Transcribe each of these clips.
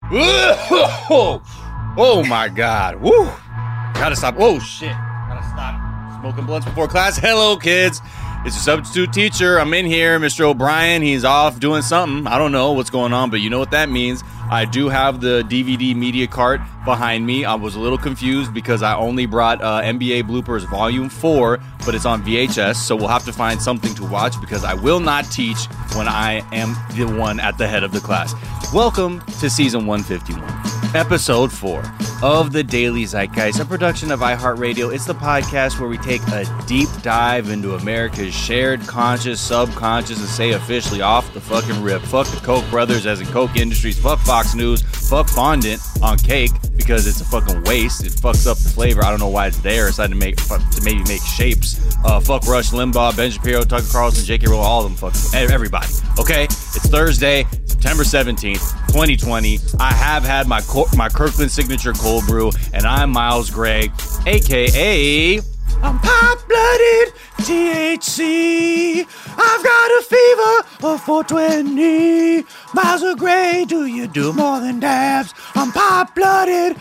Oh my God. Woo. Gotta stop. Oh shit. Gotta stop smoking blunts before class. Hello, kids. It's your substitute teacher. I'm in here. Mr. O'Brien, he's off doing something. I don't know what's going on, but you know what that means. I do have the DVD media cart behind me. I was a little confused because I only brought NBA Bloopers Volume 4, but it's on VHS, so we'll have to find something to watch because I will not teach when I am the one at the head of the class. Welcome to Season 151, Episode 4 of The Daily Zeitgeist, a production of iHeartRadio. It's the podcast where we take a deep dive into America's shared conscious, subconscious, and say officially off the fucking rip. Fuck the Koch brothers as in Koch Industries. Fuck Fox News. Fuck fondant on cake because it's a fucking waste. It fucks up the flavor. I don't know why it's there. It's decided to maybe make shapes. Fuck Rush Limbaugh, Ben Shapiro, Tucker Carlson, J.K. Rowling, all of them. Fuck everybody. Okay? It's Thursday, September 17th, 2020. I have had my Kirkland signature cold brew, and I'm Miles Gray, a.k.a. I'm pop-blooded THC. I've got a fever of 420. Miles of Gray, do you do more than dabs? I'm pop-blooded.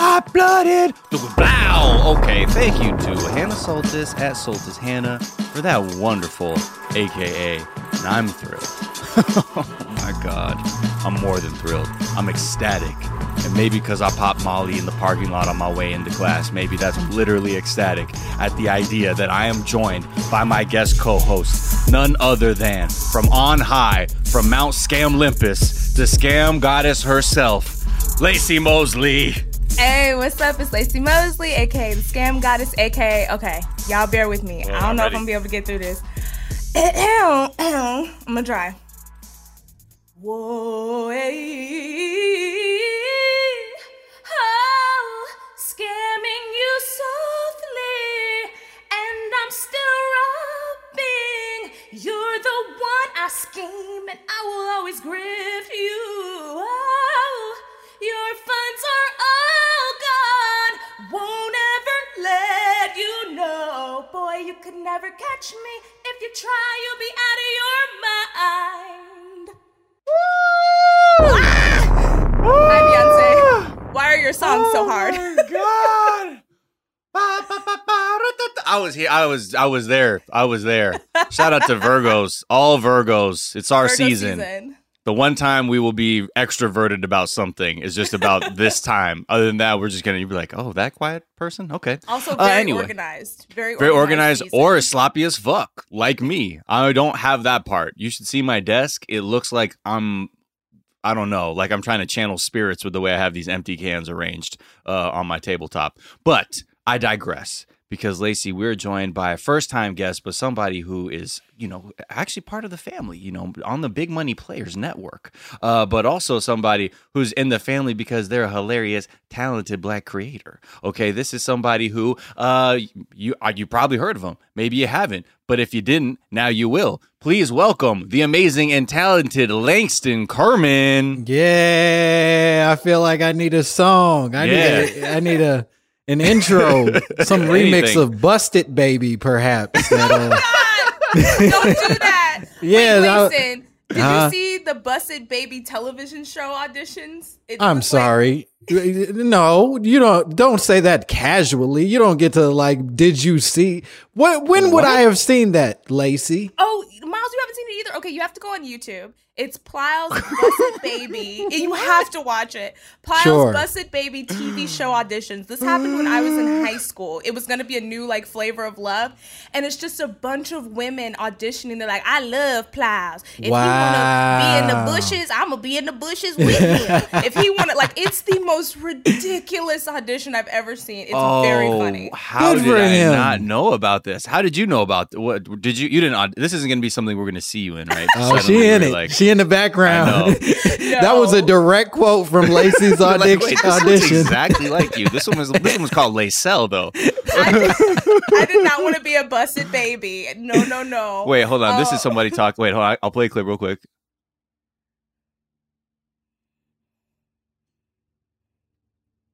Blow. Okay, thank you to Hannah Soltis at Soltis Hannah for that wonderful AKA. And I'm thrilled. Oh my God. I'm more than thrilled. I'm ecstatic. And maybe because I popped Molly in the parking lot on my way into class, maybe that's literally ecstatic at the idea that I am joined by my guest co-host, none other than from on high, from Mount Scamlimpus, the scam goddess herself, Lacey Mosley. Hey, what's up? It's Lacey Mosley, a.k.a. the scam goddess, a.k.a. Okay, y'all bear with me. I don't know if I'm going to be able to get through this. I'm going to try. Whoa, oh, scamming you softly, and I'm still robbing. You're the one I scheme, and I will always grift you. Oh, your funds are all gone, won't ever let you know. Boy, you could never catch me. If you try, you'll be out of your mind. Hi, Beyonce. Why are your songs so hard? Oh my God. I was here. I was there. Shout out to Virgos. All Virgos. It's our Virgo season. The one time we will be extroverted about something is just about this time. Other than that, we're just going to be like, oh, that quiet person? Okay. Also very organized. Very organized season. or sloppy as fuck, like me. I don't have that part. You should see my desk. It looks like I don't know, like I'm trying to channel spirits with the way I have these empty cans arranged on my tabletop. But I digress. Because, Lacey, we're joined by a first-time guest, but somebody who is, actually part of the family, on the Big Money Players Network. But also somebody who's in the family because they're a hilarious, talented Black creator. Okay, this is somebody who you probably heard of him. Maybe you haven't. But if you didn't, now you will. Please welcome the amazing and talented Langston Kerman. Yeah, I feel like I need a song. I need an intro, some remix of Busted Baby, perhaps. Don't do that. Yeah, Wait, listen. Did you see the Busted Baby television show auditions? I'm sorry. No, you don't say that casually. You don't get to did you see? When would I have seen that, Lacey? Oh, Miles, you haven't seen it either? Okay, you have to go on YouTube. It's Plyle's Busted Baby. And you have to watch it. Plyle's Busted Baby TV show auditions. This happened when I was in high school. It was going to be a new flavor of love. And it's just a bunch of women auditioning. They're like, I love Plyles. If he want to be in the bushes, I'm going to be in the bushes with him. If he want to, it's the most ridiculous audition I've ever seen. It's very funny. How did I not know about this? How did you know about what? Did you didn't, this isn't going to be something we're going to see you in, right? Oh, she in it. She in the background. That was a direct quote from Lacey's audition. This looks exactly like you. This one was called Lacelle, though. I did not want to be a Busted Baby. No. Wait, hold on. This is somebody talk. Wait, hold on. I'll play a clip real quick.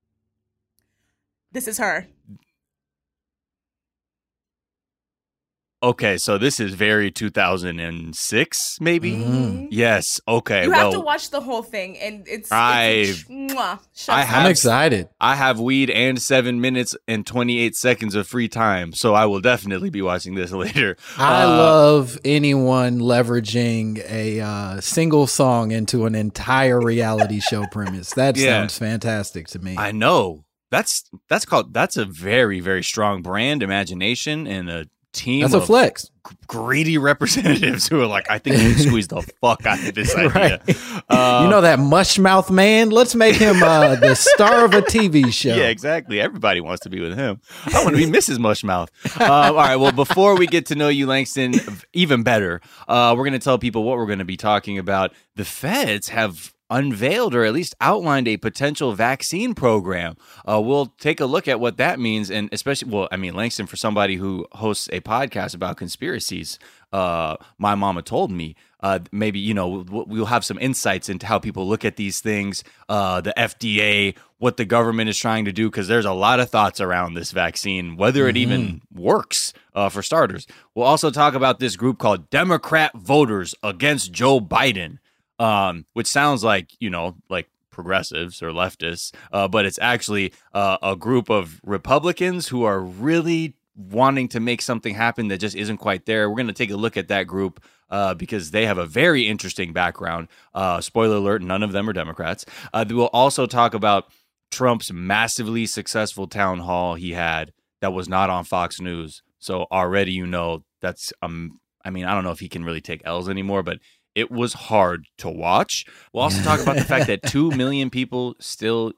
This is her. Okay, so this is very 2006, maybe? Mm-hmm. Yes, okay. You have to watch the whole thing, and I'm excited. I have weed and 7 minutes and 28 seconds of free time, so I will definitely be watching this later. I love anyone leveraging a single song into an entire reality show premise. That sounds fantastic to me. I know. That's a very, very strong brand imagination and a team That's a flex. Greedy representatives who are like, I think we can squeeze the fuck out of this idea. Right. You know that Mushmouth man? Let's make him the star of a TV show. Yeah, exactly. Everybody wants to be with him. I want to be Mrs. Mushmouth. All right. Well, before we get to know you, Langston, even better, we're going to tell people what we're going to be talking about. The feds have unveiled or at least outlined a potential vaccine program. We'll take a look at what that means, and especially, Langston, for somebody who hosts a podcast about conspiracies, my mama told me, maybe, we'll have some insights into how people look at these things, the FDA, what the government is trying to do, because there's a lot of thoughts around this vaccine, whether it even works, for starters. We'll also talk about this group called Democrat Voters Against Joe Biden. Which sounds like, like progressives or leftists, but it's actually a group of Republicans who are really wanting to make something happen that just isn't quite there. We're going to take a look at that group because they have a very interesting background. Spoiler alert, none of them are Democrats. We'll also talk about Trump's massively successful town hall he had that was not on Fox News. So already, that's, I don't know if he can really take L's anymore, but it was hard to watch. We'll also talk about the fact that 2 million people still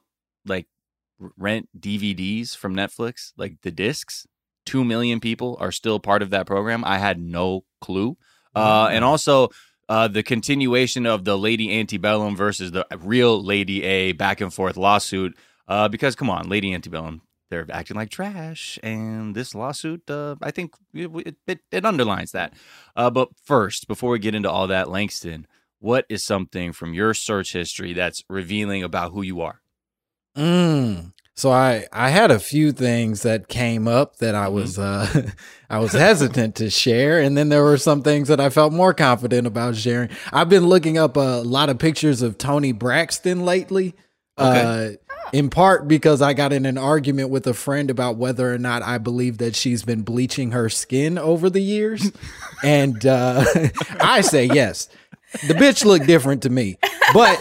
rent DVDs from Netflix, like the discs. 2 million people are still part of that program. I had no clue. And also the continuation of the Lady Antebellum versus the real Lady A back and forth lawsuit. Because come on, Lady Antebellum, they're acting like trash, and this lawsuit, I think it underlines that. But first, before we get into all that, Langston, what is something from your search history that's revealing about who you are? So I had a few things that came up that I was I was hesitant to share, and then there were some things that I felt more confident about sharing. I've been looking up a lot of pictures of Toni Braxton lately. Okay. In part because I got in an argument with a friend about whether or not I believe that she's been bleaching her skin over the years. And I say yes. The bitch looked different to me. But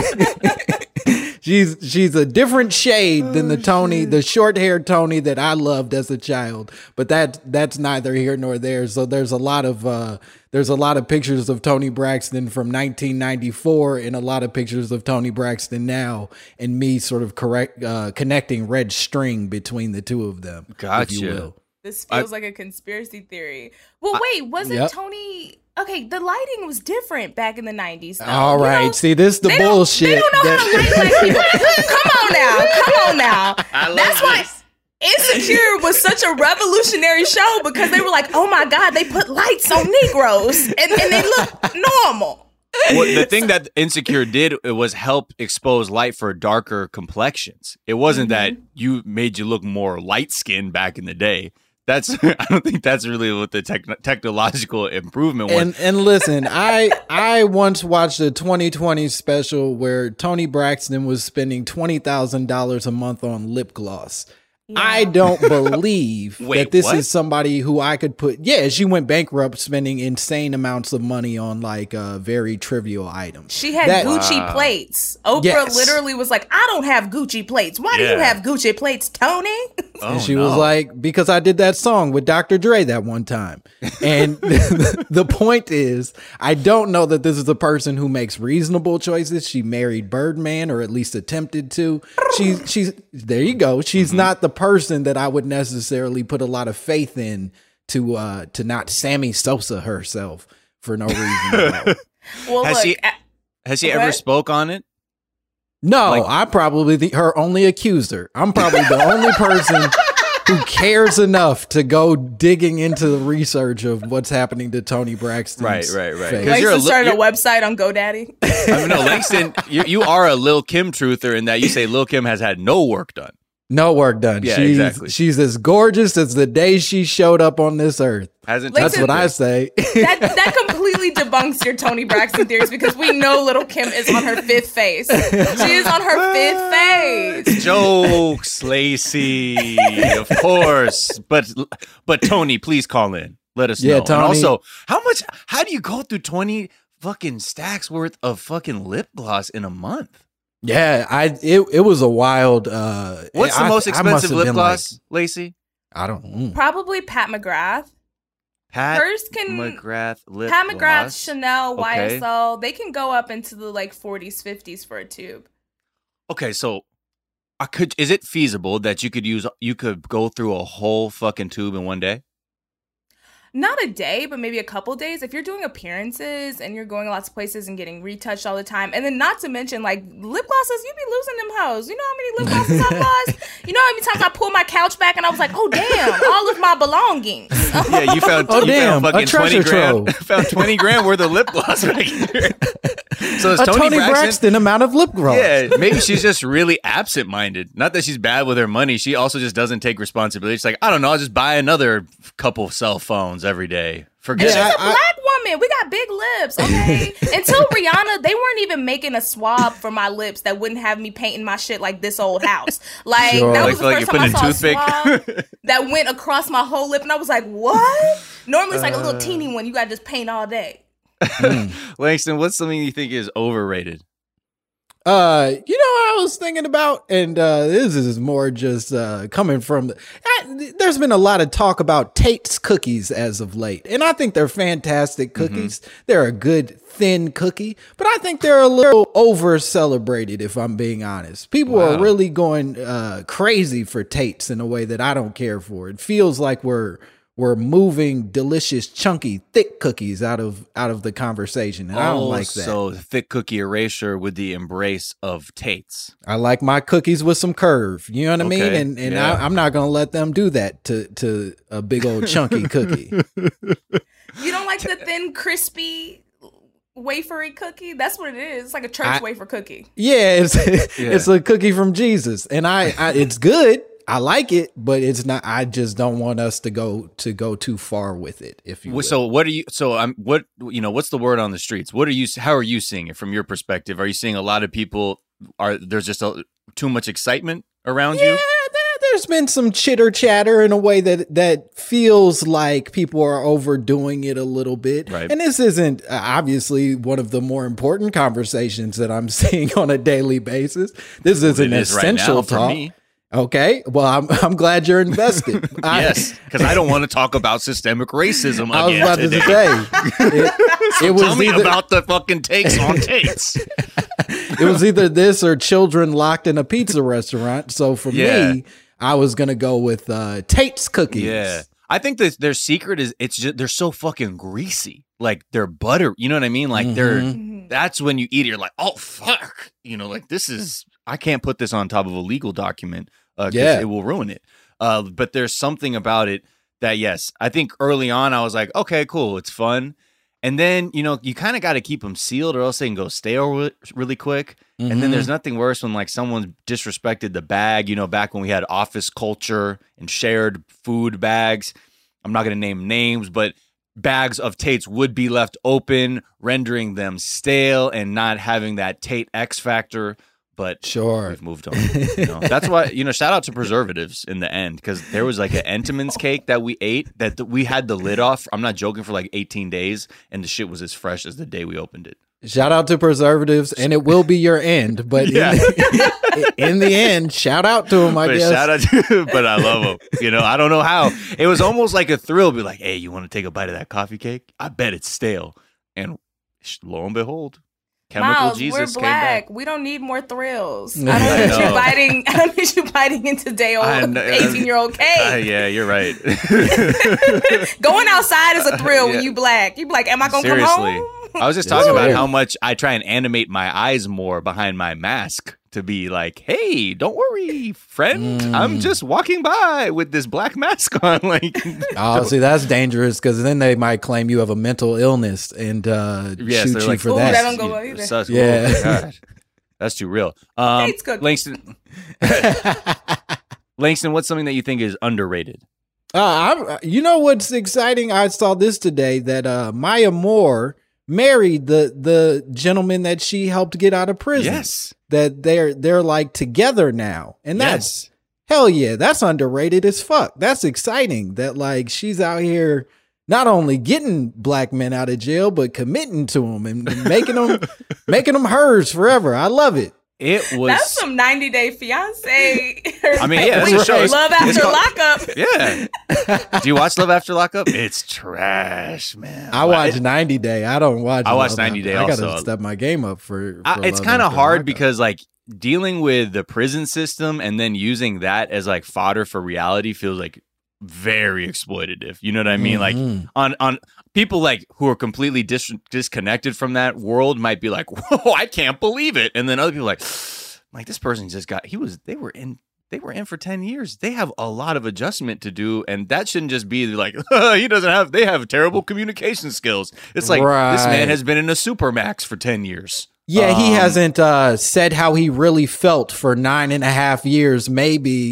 she's a different shade than the short-haired Toni that I loved as a child. But that's neither here nor there. So there's a lot of pictures of Toni Braxton from 1994 and a lot of pictures of Toni Braxton now, and me sort of connecting red string between the two of them. Gotcha. If you will. This feels like a conspiracy theory. Well, wait, wasn't Toni... Okay, the lighting was different back in the 90s. Though. All right, see, this is the bullshit. They don't know how to light like people. Come on now. That's why Insecure was such a revolutionary show, because they were like, oh my God, they put lights on Negroes and they look normal. Well, the thing that Insecure did was help expose light for darker complexions. It wasn't that you made you look more light-skinned back in the day. I don't think that's really what the technological improvement was. And listen, I once watched a 2020 special where Toni Braxton was spending $20,000 a month on lip gloss. Yeah. I don't believe that this is somebody who I could put. Yeah, she went bankrupt spending insane amounts of money on very trivial items. She had Gucci plates. Oprah literally was like, I don't have Gucci plates. Why do you have Gucci plates, Toni? And she was like, because I did that song with Dr. Dre that one time. And the point is, I don't know that this is a person who makes reasonable choices. She married Birdman, or at least attempted to. She's there you go. She's not the person that I would necessarily put a lot of faith in to not Sammy Sosa herself for no reason. Well, has she ever spoke on it? No, I'm probably her only accuser. I'm probably the only person who cares enough to go digging into the research of what's happening to Toni Braxton. Right. Langston started a website on GoDaddy. No, Langston, you are a Lil' Kim truther in that you say Lil' Kim has had no work done. No work done. Yeah, exactly. She's as gorgeous as the day she showed up on this earth. That's what I say. That completely debunks your Toni Braxton theories because we know Little Kim is on her fifth face. She is on her fifth face. Jokes, Lacey, of course. But Toni, please call in. Let us know. Toni. And also, how do you go through 20 fucking stacks worth of fucking lip gloss in a month? Yeah, it was a wild. What's the most expensive lip gloss, Lacey? I don't know. Probably Pat McGrath. Hers can McGrath lip Pat McGrath, gloss. Chanel, YSL. They can go up into the like 40s, 50s for a tube. Okay, so is it feasible that you could go through a whole fucking tube in one day? Not a day, but maybe a couple days. If you're doing appearances and you're going lots of places and getting retouched all the time, and then not to mention like lip glosses, you be losing them hoes. You know how many lip glosses I've lost? You know how many times I pulled my couch back and I was like, oh damn, all of my belongings. Yeah, you found damn, fucking a treasure 20 grand. trove. Found 20 grand worth of lip gloss right here. So it's a Toni Braxton amount of lip gloss. Yeah, maybe she's just really absent-minded. Not that she's bad with her money. She also just doesn't take responsibility. She's like, I don't know, I'll just buy another couple cell phones every day. Forget She's it. a black woman. We got big lips, okay? Until Rihanna, they weren't even making a swab for my lips that wouldn't have me painting my shit like this old house. Like, Sure. that was Like the first time I saw a toothpick. swab that went across my whole lip, and I was like, what? Normally, it's like a little teeny one. You got to just paint all day. Langston, what's something you think is overrated? I was thinking about, and this is more just coming from. There's been a lot of talk about Tate's cookies as of late, and I think they're fantastic cookies. They're a good thin cookie, but I think they're a little over celebrated. If I'm being honest, people are really going crazy for Tate's in a way that I don't care for. It feels like we're moving delicious, chunky, thick cookies out of the conversation, and I don't like that. So thick cookie erasure with the embrace of Tate's. I like my cookies with some curve. You know what I mean? And yeah. I'm not gonna let them do that to a big old chunky cookie. You don't like the thin, crispy, wafery cookie? That's what it is. It's like a church wafer cookie. Yeah, it's a cookie from Jesus, and I it's good. I like it, but it's not. I just don't want us to go too far with it. If you will. So what are you? So what's the word on the streets? What are you? How are you seeing it from your perspective? Are you seeing a lot of people? There's just too much excitement around you? Yeah, there's been some chitter chatter in a way that feels like people are overdoing it a little bit. Right. And this isn't obviously one of the more important conversations that I'm seeing on a daily basis. This is an essential right now talk. for me. Okay, well, I'm glad you're invested. Yes, because I don't want to talk about systemic racism again. I was about today. to say, it was Tell me either, about the fucking takes on Tate's. It was either this or children locked in a pizza restaurant. So for me, I was gonna go with Tate's cookies. Yeah, I think that their secret is it's just they're so fucking greasy. Like they're butter. You know what I mean? Like that's when you eat it, you're like, oh fuck. You know, like this is. I can't put this on top of a legal document because it will ruin it. But there's something about it that, yes, I think early on I was like, okay, cool, it's fun. And then, you kind of got to keep them sealed or else they can go stale really quick. And then there's nothing worse when like someone disrespected the bag, back when we had office culture and shared food bags. I'm not going to name names, but bags of Tate's would be left open, rendering them stale and not having that Tate X factor. But sure, we've moved on. That's why, shout out to preservatives in the end, because there was like an Entenmann's cake that we ate that we had the lid off. I'm not joking, for like 18 days, and the shit was as fresh as the day we opened it. Shout out to preservatives, and it will be your end. But in the end, shout out to them, I guess. Shout out to but I love them. I don't know how. It was almost like a thrill. Be like, hey, you want to take a bite of that coffee cake? I bet it's stale. And lo and behold. Chemical Miles, Jesus we're came black. back. We don't need more thrills. I don't need you biting into day old 18-year-old cake. Yeah, you're right. Going outside is a thrill when you black. You be like, am I gonna come home? I was just talking about how much I try and animate my eyes more behind my mask to be like, hey, don't worry, friend. I'm just walking by with this black mask on. See, that's dangerous because then they might claim you have a mental illness and shoot you for that. That don't go well either. Yeah. Oh, God. That's too real. Tate's cookies. Langston. Langston, what's something that you think is underrated? You know what's exciting? I saw this today that Maya Moore married the gentleman that she helped get out of prison. Yes. That they're like together now. And that's hell yeah, that's underrated as fuck. That's exciting that like she's out here not only getting black men out of jail, but committing to them and making them hers forever. I love it. That's some 90 Day Fiance. I mean, yeah, that's a show. Love After Lockup. Yeah. Do you watch Love After Lockup? It's trash, man. I watch 90 Day. I don't watch. I watch 90 Day. Also, I gotta step my game up for it's kind of hard because like dealing with the prison system and then using that as like fodder for reality feels like very exploitative. You know what I mean? Mm-hmm. Like on people like who are completely disconnected from that world might be like, whoa, I can't believe it. And then other people like this person just got, they were in for 10 years. They have a lot of adjustment to do. And that shouldn't just be like, they have terrible communication skills. It's like, This man has been in a Supermax for 10 years. Yeah, he hasn't said how he really felt for 9.5 years. Maybe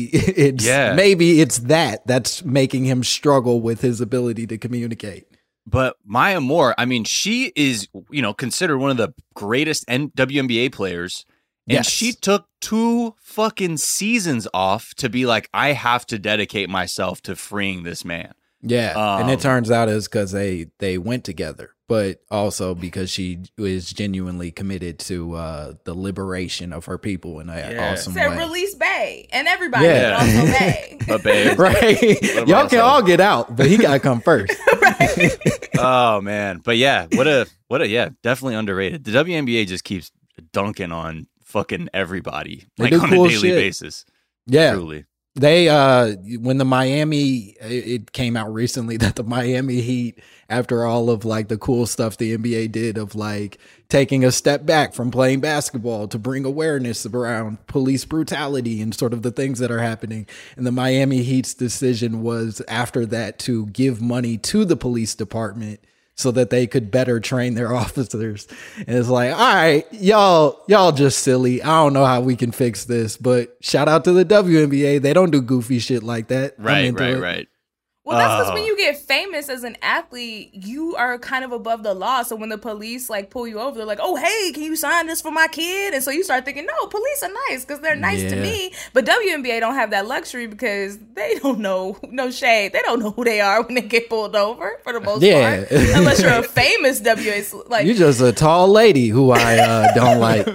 it's that's making him struggle with his ability to communicate. But Maya Moore, I mean, she is, considered one of the greatest WNBA players. And she took 2 fucking seasons off to be like, I have to dedicate myself to freeing this man. Yeah, and it turns out it's because they went together, but also because she was genuinely committed to the liberation of her people in an awesome way. Release Bay and everybody, but also Bay. But Bay, right? Y'all can all get out, but he gotta come first. Right. Oh man, but yeah, what a definitely underrated. The WNBA just keeps dunking on fucking everybody like on a daily basis. Yeah, truly. They when the Miami, it came out recently that the Miami Heat, after all of like the cool stuff the NBA did of like taking a step back from playing basketball to bring awareness around police brutality and sort of the things that are happening. And the Miami Heat's decision was after that to give money to the police department so that they could better train their officers. And it's like, all right, y'all just silly. I don't know how we can fix this, but shout out to the WNBA. They don't do goofy shit like that. Right. Well, that's because when you get famous as an athlete, you are kind of above the law. So when the police like pull you over, they're like, oh, hey, can you sign this for my kid? And so you start thinking, no, police are nice because they're nice to me. But WNBA don't have that luxury because they don't know, no shade. They don't know who they are when they get pulled over for the most part. Unless you're a famous WNBA. Like, you're just a tall lady who I don't like.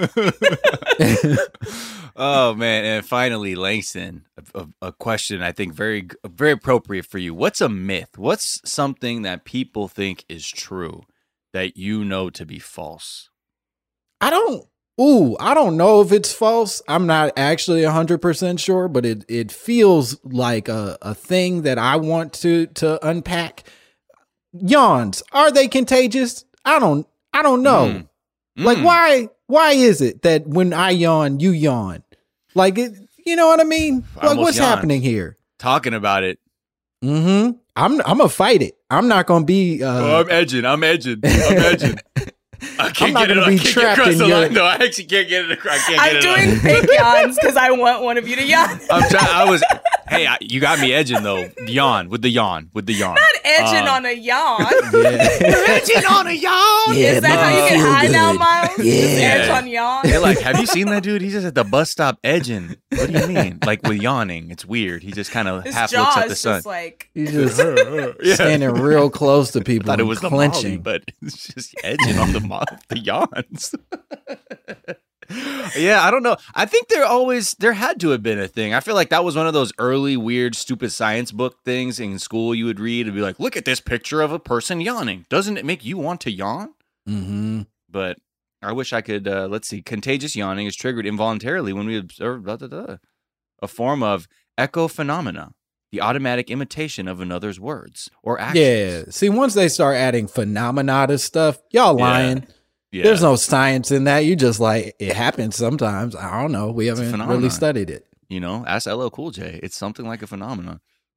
Oh man! And finally, Langston, a question I think very, very appropriate for you. What's a myth? What's something that people think is true that you know to be false? I don't know if it's false. I'm not actually 100% sure, but it feels like a thing that I want to unpack. Yawns, are they contagious? I don't know. Like why is it that when I yawn, you yawn? Like, you know what I mean? Like, what's happening here? Talking about it. Mm-hmm. I'm gonna fight it. I'm not gonna be. I'm edging. I can't I'm not get gonna it. be I can't trapped get in the your. line. No, I actually can't get it. I'm doing fake yawns because I want one of you to yawn. Hey, you got me edging though. Yawn. With the yawn. Not edging on a yawn. Edging on a yawn. Yeah, is that how you get high now, Miles? Yeah. Just edge on yawn. They're like, have you seen that dude? He's just at the bus stop edging. What do you mean? Like with yawning, it's weird. He just kind of half looks at the sun. Just like He's just standing real close to people. I thought it was clenching, the Molly, but it's just edging on the yawns. Yeah, I don't know. I think there had to have been a thing. I feel like that was one of those early weird stupid science book things in school you would read and be like, look at this picture of a person yawning. Doesn't it make you want to yawn? Mm-hmm. But I wish I could, let's see. Contagious yawning is triggered involuntarily when we observe a form of echo phenomena, the automatic imitation of another's words or actions. Yeah. See, once they start adding phenomena to stuff, y'all lying. Yeah. There's no science in that. You just like, it happens sometimes. I don't know. We haven't really studied it. You know, ask LL Cool J. It's something like a phenomenon.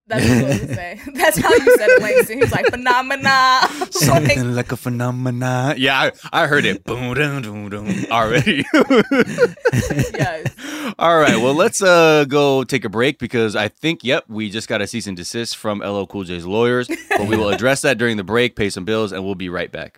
That's what I would say. That's how you said it, Langston. He was like, phenomena. Something like a phenomena. Yeah, I heard it. Boom, boom, boom, boom. Already. Yes. All right. Well, let's go take a break because I think, we just got a cease and desist from LL Cool J's lawyers. But we will address that during the break, pay some bills, and we'll be right back.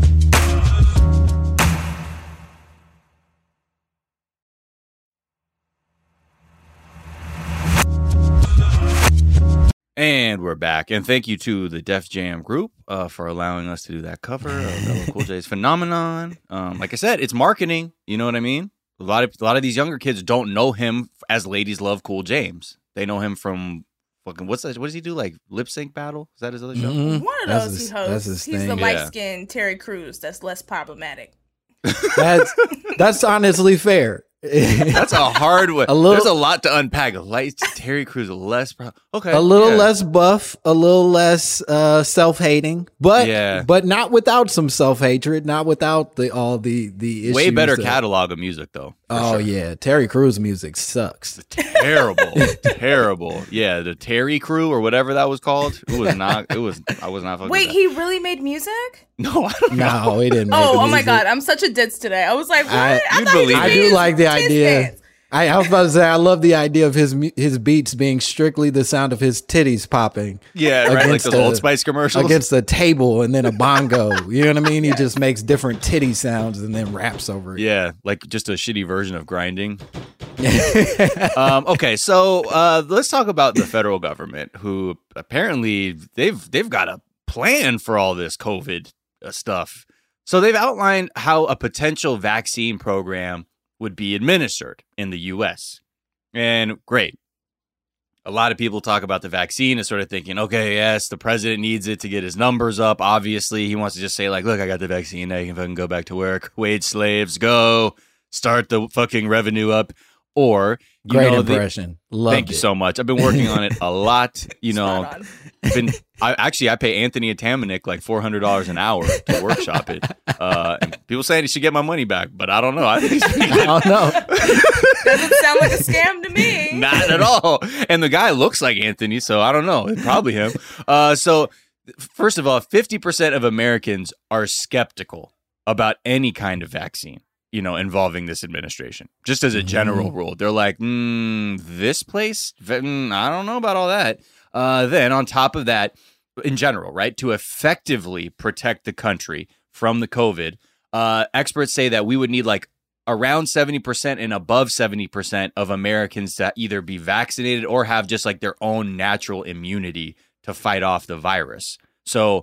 And we're back. And thank you to the Def Jam group for allowing us to do that cover of LL Cool J's Phenomenon. Like I said, it's marketing. You know what I mean? A lot of these younger kids don't know him as Ladies Love Cool James. They know him from fucking, what's that? What does he do? Like Lip Sync Battle? Is that his other show? One of those he hosts. That's his He's thing. the light-skinned Terry Crews that's less problematic. That's honestly fair. That's a hard one. There's a lot to unpack. Terry Crews less. Okay, a little less buff, a little less self-hating, but not without some self-hatred, not without all the issues. Way better catalog of music though. Oh yeah, Terry Crews music sucks. Terrible. Yeah, the Terry Crew or whatever that was called. I was not fucking. Wait, he really made music? No, I don't know. No, he didn't. Oh my god, I'm such a ditz today. I was like, what? I do like the idea. I was about to say I love the idea of his beats being strictly the sound of his titties popping. Yeah, right, like those Old Spice commercials against a table and then a bongo. You know what I mean? He just makes different titty sounds and then raps over it. Yeah, like just a shitty version of grinding. Okay, so let's talk about the federal government, who apparently they've got a plan for all this COVID stuff. So they've outlined how a potential vaccine program would be administered in the U.S. And great. A lot of people talk about the vaccine and sort of thinking, okay, yes, the president needs it to get his numbers up. Obviously, he wants to just say like, look, I got the vaccine. Now you can fucking go back to work. Wage slaves, go. Start the fucking revenue up. Or, great impression. Thank you so much. I've been working on it a lot. I pay Anthony Atamanik like $400 an hour to workshop it. And people saying he should get my money back, but I don't know. I don't know. Doesn't sound like a scam to me. Not at all. And the guy looks like Anthony, so I don't know. It's probably him. So first of all, 50% of Americans are skeptical about any kind of vaccine, involving this administration. Just as a general rule, they're like, this place, I don't know about all that. Then on top of that, in general, right, to effectively protect the country from the COVID, experts say that we would need like around 70% and above 70% of Americans to either be vaccinated or have just like their own natural immunity to fight off the virus. So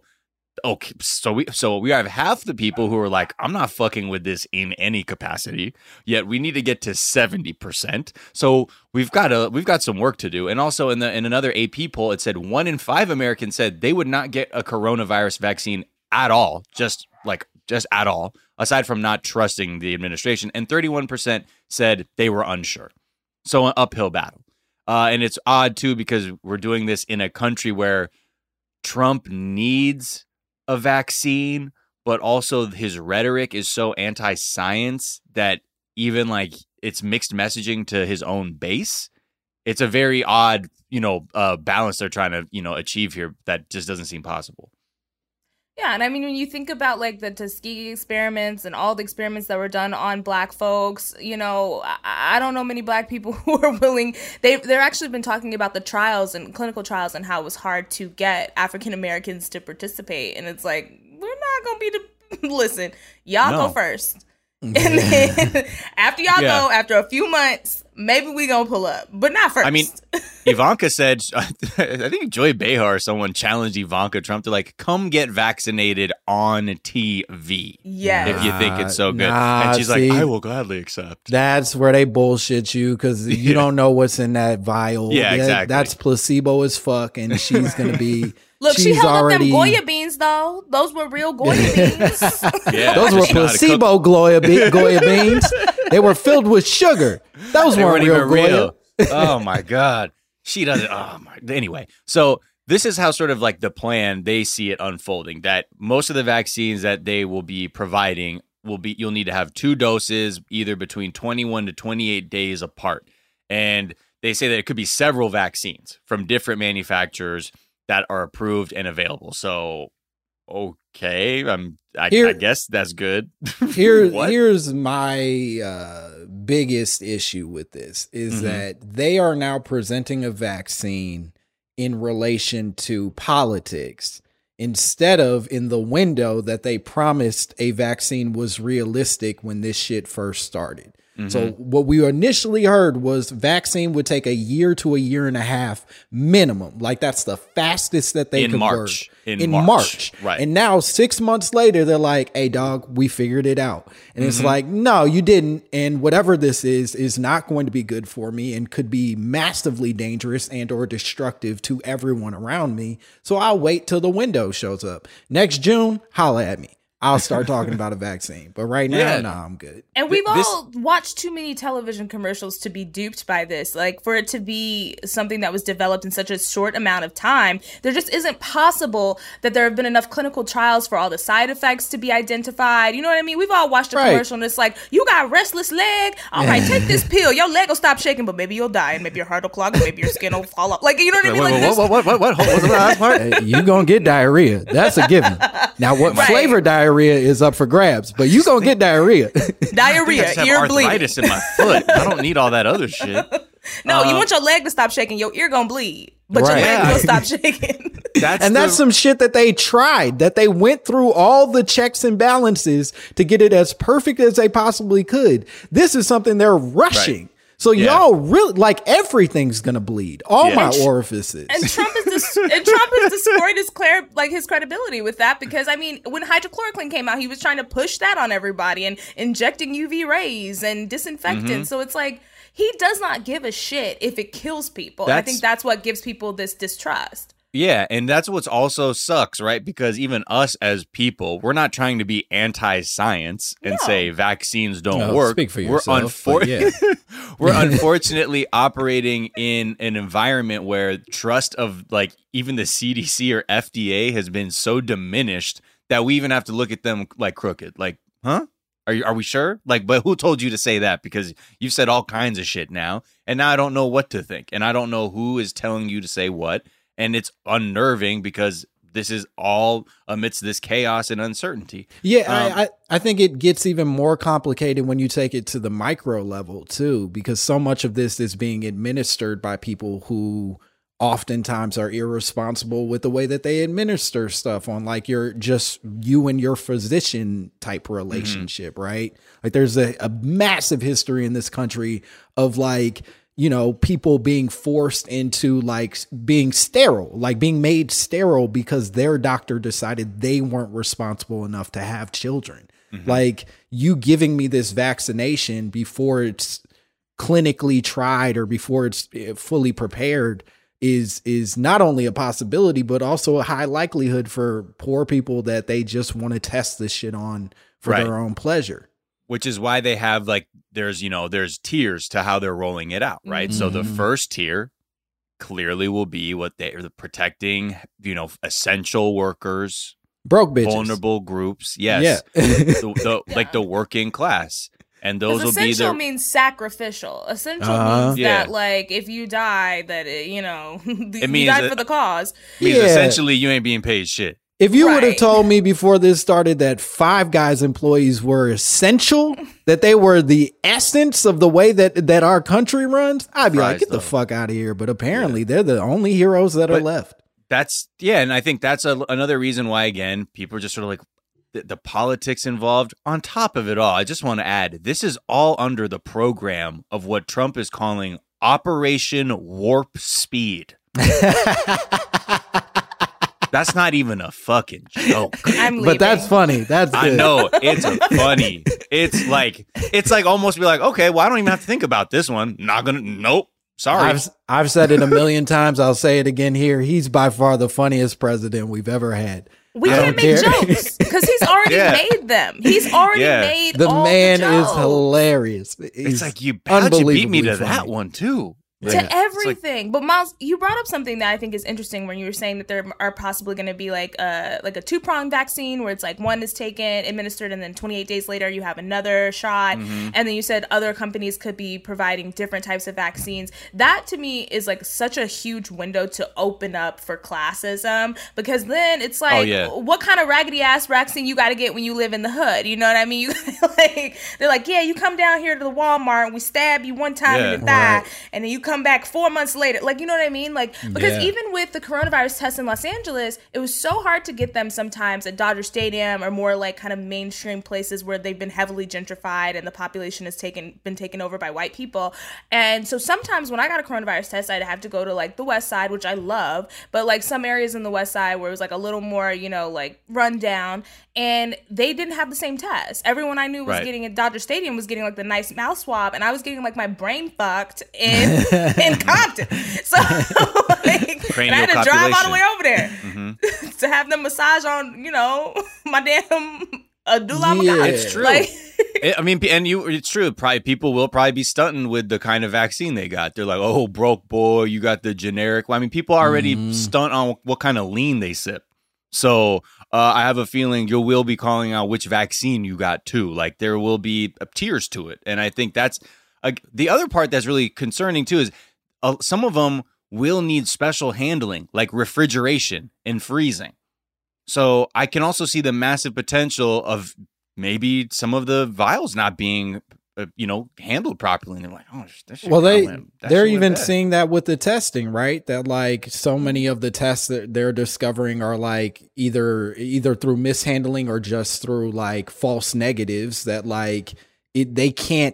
we have half the people who are like, I'm not fucking with this in any capacity, yet we need to get to 70%. So we've got some work to do. And also in another AP poll, it said 1 in 5 Americans said they would not get a coronavirus vaccine at all, just at all, aside from not trusting the administration. And 31% said they were unsure. So an uphill battle. And it's odd too, because we're doing this in a country where Trump needs a vaccine, but also his rhetoric is so anti-science that even like it's mixed messaging to his own base. It's a very odd, balance they're trying to, achieve here that just doesn't seem possible. Yeah, and I mean, when you think about like the Tuskegee experiments and all the experiments that were done on Black folks, I don't know many Black people who are willing. They're actually been talking about the trials and clinical trials and how it was hard to get African Americans to participate. And it's like, we're not going to be listen, y'all go first. And then after y'all go, after a few months, maybe we gonna pull up, but not first. I mean, Ivanka said, I think Joy Behar or someone challenged Ivanka Trump to like, come get vaccinated on TV. Yeah. If you think it's so good. And she's like, I will gladly accept. That's where they bullshit you because you don't know what's in that vial. Yeah, exactly. That's placebo as fuck, and she's going to be... Look, she held up them Goya beans, though. Those were real Goya beans. Yeah, those were placebo Goya beans. They were filled with sugar. Those weren't real Goya. Oh, my God. She doesn't. Oh, my. Anyway, so this is how sort of like the plan, they see it unfolding, that most of the vaccines that they will be providing you'll need to have 2 doses, either between 21 to 28 days apart. And they say that it could be several vaccines from different manufacturers that are approved and available. So, okay, I guess that's good. Here's my biggest issue with this is that they are now presenting a vaccine in relation to politics instead of in the window that they promised a vaccine was realistic when this shit first started. So what we initially heard was vaccine would take a year to a year and a half minimum. Like that's the fastest that they could work. In March. Right. And now 6 months later, they're like, hey, dog, we figured it out. And it's like, no, you didn't. And whatever this is not going to be good for me and could be massively dangerous and or destructive to everyone around me. So I'll wait till the window shows up. Next June, holla at me. I'll start talking about a vaccine. But right now, I'm good. And we've all watched too many television commercials to be duped by this. Like, for it to be something that was developed in such a short amount of time, there just isn't possible that there have been enough clinical trials for all the side effects to be identified. You know what I mean? We've all watched a commercial and it's like, you got restless leg? All right, take this pill. Your leg will stop shaking, but maybe you'll die. And maybe your heart will clog, and maybe your skin will fall off. Like, you know what I mean? What? What was the last part? You gonna get diarrhea. That's a given. Now, what flavor diarrhea is up for grabs, but you gonna get diarrhea. Diarrhea, ear bleeding. Arthritis in my foot. I don't need all that other shit. No, you want your leg to stop shaking, your ear gonna bleed, but your leg will stop shaking. That's some shit that they tried, that they went through all the checks and balances to get it as perfect as they possibly could. This is something they're rushing. So y'all really like everything's gonna bleed. All my orifices. And Trump is destroyed his credibility with that, because I mean, when hydrochloroquine came out, he was trying to push that on everybody and injecting UV rays and disinfectants. So it's like he does not give a shit if it kills people. I think that's what gives people this distrust. Yeah, and that's what's also sucks, right? Because even us as people, we're not trying to be anti-science and say vaccines don't work. Speak for yourself. We're unfortunately operating in an environment where trust of like even the CDC or FDA has been so diminished that we even have to look at them like crooked. Like, huh? Are we sure? Like, but who told you to say that? Because you've said all kinds of shit now, and now I don't know what to think, and I don't know who is telling you to say what. And it's unnerving because this is all amidst this chaos and uncertainty. Yeah, I think it gets even more complicated when you take it to the micro level, too, because so much of this is being administered by people who oftentimes are irresponsible with the way that they administer stuff on like you and your physician type relationship, right? Like there's a massive history in this country of like, you know, people being forced into like being sterile, like being made sterile because their doctor decided they weren't responsible enough to have children. Like you giving me this vaccination before it's clinically tried or before it's fully prepared is not only a possibility, but also a high likelihood for poor people that they just want to test this shit on for their own pleasure. Which is why they have like, there's tiers to how they're rolling it out, right? So the first tier clearly will be what they're protecting, essential workers, broke bitches, vulnerable groups. Yes. Like the working class. And those will be essential means sacrificial. Essential means that, like, if you die, that you died for the cause. Means essentially you ain't being paid shit. If you would have told me before this started that Five Guys employees were essential, that they were the essence of the way that our country runs, I'd be like, get the fuck out of here. But apparently they're the only heroes that are left. And I think that's another reason why, again, people are just sort of like, the politics involved on top of it all. I just want to add, this is all under the program of what Trump is calling Operation Warp Speed. That's not even a fucking joke. But that's funny. That's good. I know. It's funny. It's like almost be like, okay, well, I don't even have to think about this one. Nope. Sorry. I've said it a million times. I'll say it again here. He's by far the funniest president we've ever had. We can't make jokes because he's already made them. He's already made the all man the jokes. Is hilarious. It's like how'd you beat me to that one too? to everything. But Miles, you brought up something that I think is interesting when you were saying that there are possibly going to be like a 2-pronged vaccine where it's like one is taken, administered, and then 28 days later you have another shot. And then you said other companies could be providing different types of vaccines. That to me is like such a huge window to open up for classism, because then it's like, what kind of raggedy ass vaccine you got to get when you live in the hood? You know what I mean? They're like, yeah, you come down here to the Walmart and we stab you one time in the thigh, and then you come back 4 months later. Like, you know what I mean? Like, because even with the coronavirus tests in Los Angeles, it was so hard to get them sometimes at Dodger Stadium or more like kind of mainstream places where they've been heavily gentrified and the population has been taken over by white people. And so sometimes when I got a coronavirus test, I'd have to go to like the West Side, which I love, but like some areas in the West Side where it was like a little more, you know, like run down, and they didn't have the same test. Everyone I knew was getting at Dodger Stadium was getting like the nice mouth swab, and I was getting like my brain fucked in Compton. So like, and I had to drive all the way over there to have them massage on, you know, my damn Abdullah Magat. It's true. Like, I mean, and it's true. Probably people will probably be stunting with the kind of vaccine they got. They're like, oh, broke boy, you got the generic. Well, I mean, people already stunt on what kind of lean they sip. So I have a feeling you will be calling out which vaccine you got too. Like there will be tiers to it. And I think that's the other part that's really concerning too is some of them will need special handling, like refrigeration and freezing. So I can also see the massive potential of maybe some of the vials not being handled properly, and they're like, oh, that shit they're even seeing that with the testing, right? That like so many of the tests that they're discovering are like either through mishandling or just through like false negatives that like they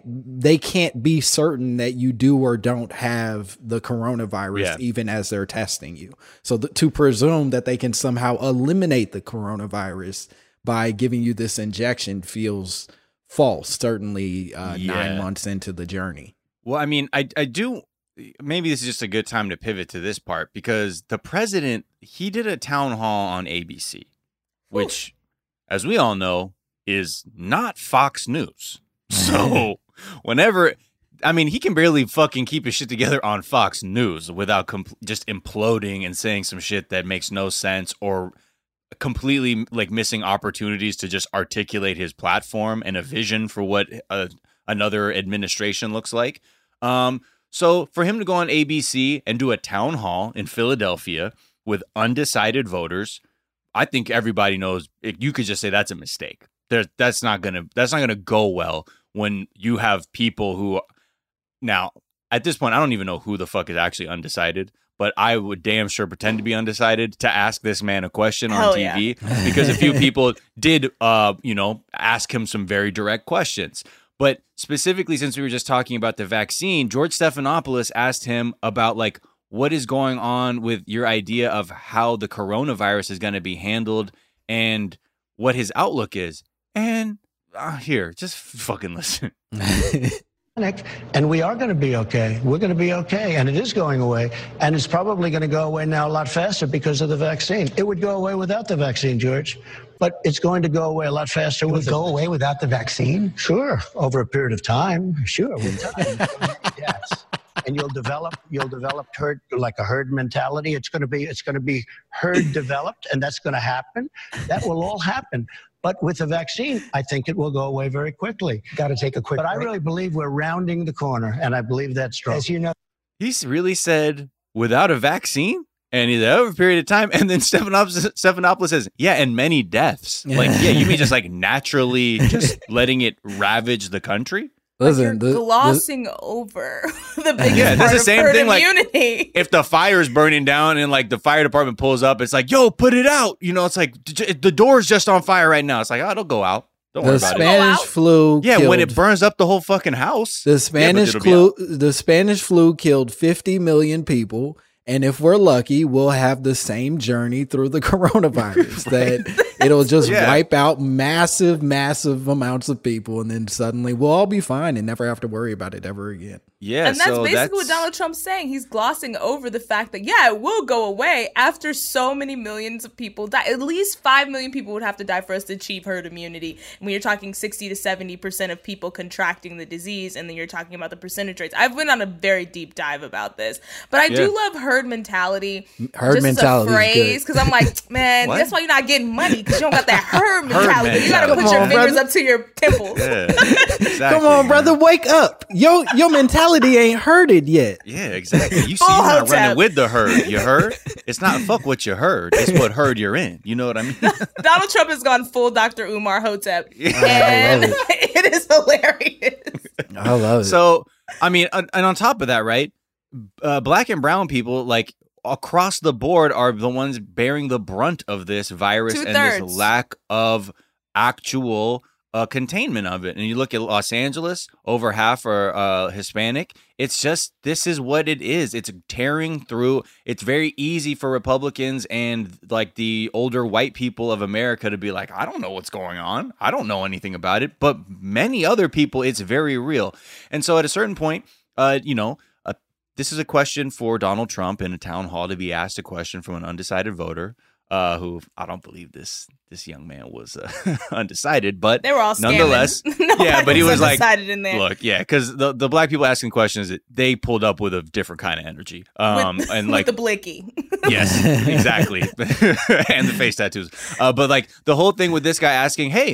can't be certain that you do or don't have the coronavirus even as they're testing you. So to presume that they can somehow eliminate the coronavirus by giving you this injection feels false, certainly 9 months into the journey. Well, I mean, I do, maybe this is just a good time to pivot to this part, because the president, he did a town hall on ABC, which, as we all know, is not Fox News. So whenever, I mean, he can barely fucking keep his shit together on Fox News without just imploding and saying some shit that makes no sense or completely like missing opportunities to just articulate his platform and a vision for what another administration looks like. So for him to go on ABC and do a town hall in Philadelphia with undecided voters, I think everybody knows you could just say that's a mistake. That's not gonna go well when you have people who, now at this point I don't even know who the fuck is actually undecided. But I would damn sure pretend to be undecided to ask this man a question on TV because a few people did, ask him some very direct questions. But specifically, since we were just talking about the vaccine, George Stephanopoulos asked him about like what is going on with your idea of how the coronavirus is going to be handled and what his outlook is. And here, just fucking listen. And we are going to be okay. We're going to be okay. And it is going away. And it's probably going to go away now a lot faster because of the vaccine. It would go away without the vaccine, George. But it's going to go away a lot faster. It would go away without the vaccine? Sure. Over a period of time. Sure. With time. Yes. And you'll develop herd, like a herd mentality. It's going to be herd developed, and that's going to happen. That will all happen. But with the vaccine, I think it will go away very quickly. Got to take a quick break. I really believe we're rounding the corner, and I believe that's strong. As you know, he's really said without a vaccine and over a period of time, and then Stephanopoulos says, yeah, and many deaths. Like, yeah, you mean just like naturally just letting it ravage the country? Listen, like you're glossing over the biggest part the of same herd thing, immunity. Like, if the fire's burning down and like the fire department pulls up, it's like, yo, put it out. You know, it's like the door's just on fire right now. It's like, oh, it'll go out. Don't worry about it. The Spanish flu. Yeah, when it burns up the whole fucking house. The Spanish flu killed 50 million people. And if we're lucky, we'll have the same journey through the coronavirus that it'll just wipe out massive, massive amounts of people. And then suddenly we'll all be fine and never have to worry about it ever again. Yeah, and that's basically what Donald Trump's saying. He's glossing over the fact that, yeah, it will go away after so many millions of people die. At least 5 million people would have to die for us to achieve herd immunity. And when you're talking 60 to 70% of people contracting the disease, and then you're talking about the percentage rates. I've went on a very deep dive about this. But I do love herd mentality. Herd mentality is good. Because I'm like, man, that's why you're not getting money, because you don't got that herd mentality. You got to put your fingers up to your temples. Yeah, exactly, come on, brother, wake up. Your mentality ain't herded yet. Yeah, exactly. You see, you're not running with the herd. You heard? It's not fuck what you heard. It's what herd you're in. You know what I mean? Donald Trump has gone full Dr. Umar Hotep. And it is hilarious. I love it. So, I mean, and on top of that, right? Black and brown people, like, across the board are the ones bearing the brunt of this virus and this lack of actual containment of it. And you look at Los Angeles, over half are Hispanic. It's just, this is what it is. It's tearing through. It's very easy for Republicans and like the older white people of America to be like, I don't know what's going on. I don't know anything about it. But many other people, it's very real. And so at a certain point, this is a question for Donald Trump in a town hall to be asked a question from an undecided voter. Who I don't believe this young man was undecided, but they were all nonetheless, yeah. But he was like, in there. Look, yeah, because the black people asking questions, they pulled up with a different kind of energy, and like the blicky, yes, exactly, and the face tattoos. But like the whole thing with this guy asking, hey,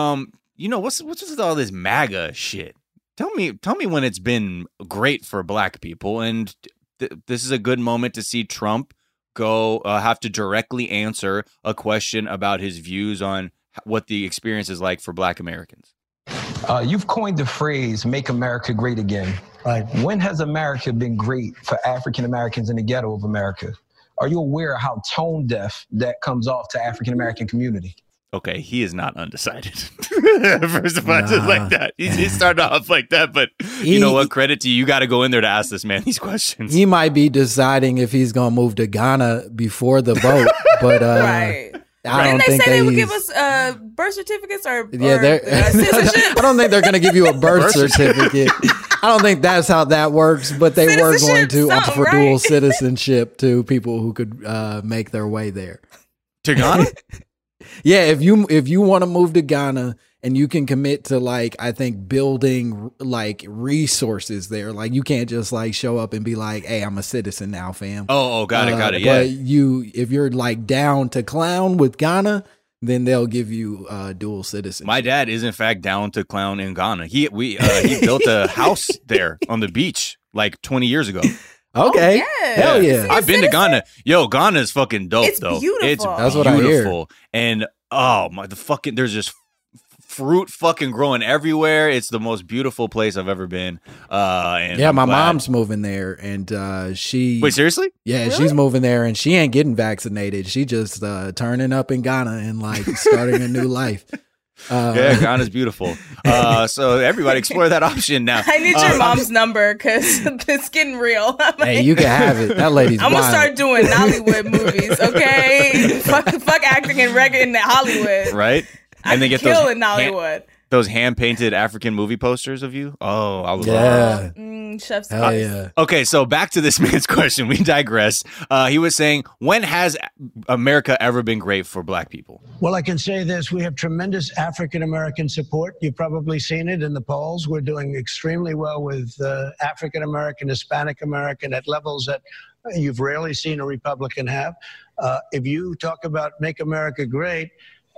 what's with all this MAGA shit? Tell me when it's been great for black people, and this is a good moment to see Trump go have to directly answer a question about his views on what the experience is like for black Americans. You've coined the phrase, make America great again. Right. When has America been great for African Americans in the ghetto of America? Are you aware of how tone deaf that comes off to African American community? Okay, he is not undecided. First of all, just like that. He started off like that, but you know what? Credit to you. You got to go in there to ask this man these questions. He might be deciding if he's going to move to Ghana before the vote, but right. Didn't they say they would give us birth certificates or citizenship? I don't think they're going to give you a birth certificate. I don't think that's how that works, but they were going to offer dual citizenship to people who could make their way there. To Ghana? Yeah, if you want to move to Ghana and you can commit to like, I think building like resources there, like you can't just like show up and be like, hey, I'm a citizen now, fam. Oh, got it. Yeah. But if you're like down to clown with Ghana, then they'll give you dual citizenship. My dad is in fact down to clown in Ghana. He built a house there on the beach like 20 years ago. Okay. Oh, yeah. Hell yeah. I've been to Ghana. Yo, Ghana is fucking dope, it's though. Beautiful. It's That's what I hear. And there's just fruit fucking growing everywhere. It's the most beautiful place I've ever been. And my mom's moving there, and she. Wait, seriously? Yeah, really? She's moving there, and she ain't getting vaccinated. She just turning up in Ghana and like starting a new life. Yeah, Ghana's beautiful. So everybody explore that option now. I need your mom's number because it's getting real. Hey, you can have it. That lady's I'm wild. Gonna start doing Nollywood movies, okay? fuck acting in Hollywood, right? And they get those in Nollywood. Those hand-painted African movie posters of you. Oh, I would love that. Chef's Hell yeah. Okay, so back to this man's question. We digress. He was saying, when has America ever been great for black people? Well, I can say this. We have tremendous African-American support. You've probably seen it in the polls. We're doing extremely well with African-American, Hispanic-American at levels that you've rarely seen a Republican have. If you talk about make America great,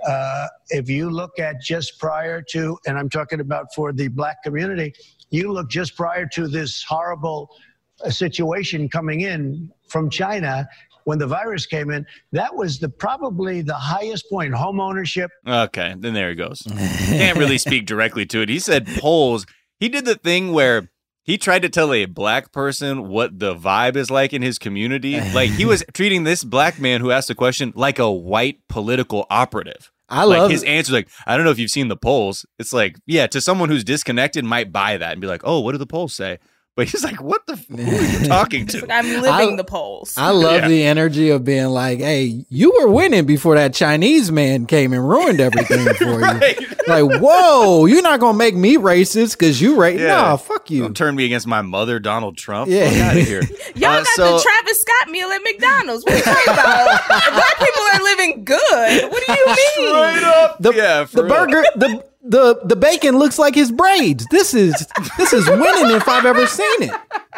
if you look at just prior to, and I'm talking about for the black community, you look just prior to this horrible situation coming in from China, when the virus came in, that was probably the highest point, home ownership. Okay, then there he goes. Can't really speak directly to it. He said polls. He did the thing where he tried to tell a black person what the vibe is like in his community. Like he was treating this black man who asked the question like a white political operative. I love his answer. Like, I don't know if you've seen the polls. It's like, yeah, to someone who's disconnected might buy that and be like, oh, what do the polls say? But he's like, what the who are you talking to? Like, I'm living the polls. I love the energy of being like, hey, you were winning before that Chinese man came and ruined everything for you. Like, whoa, you're not going to make me racist because you No, fuck you. Don't turn me against my mother, Donald Trump. Yeah. Fuck out of here. Y'all got the Travis Scott meal at McDonald's. What are you talking about? Black people are living good. What do you mean? Straight up. The burger, the bacon looks like his braids. This is winning if I've ever seen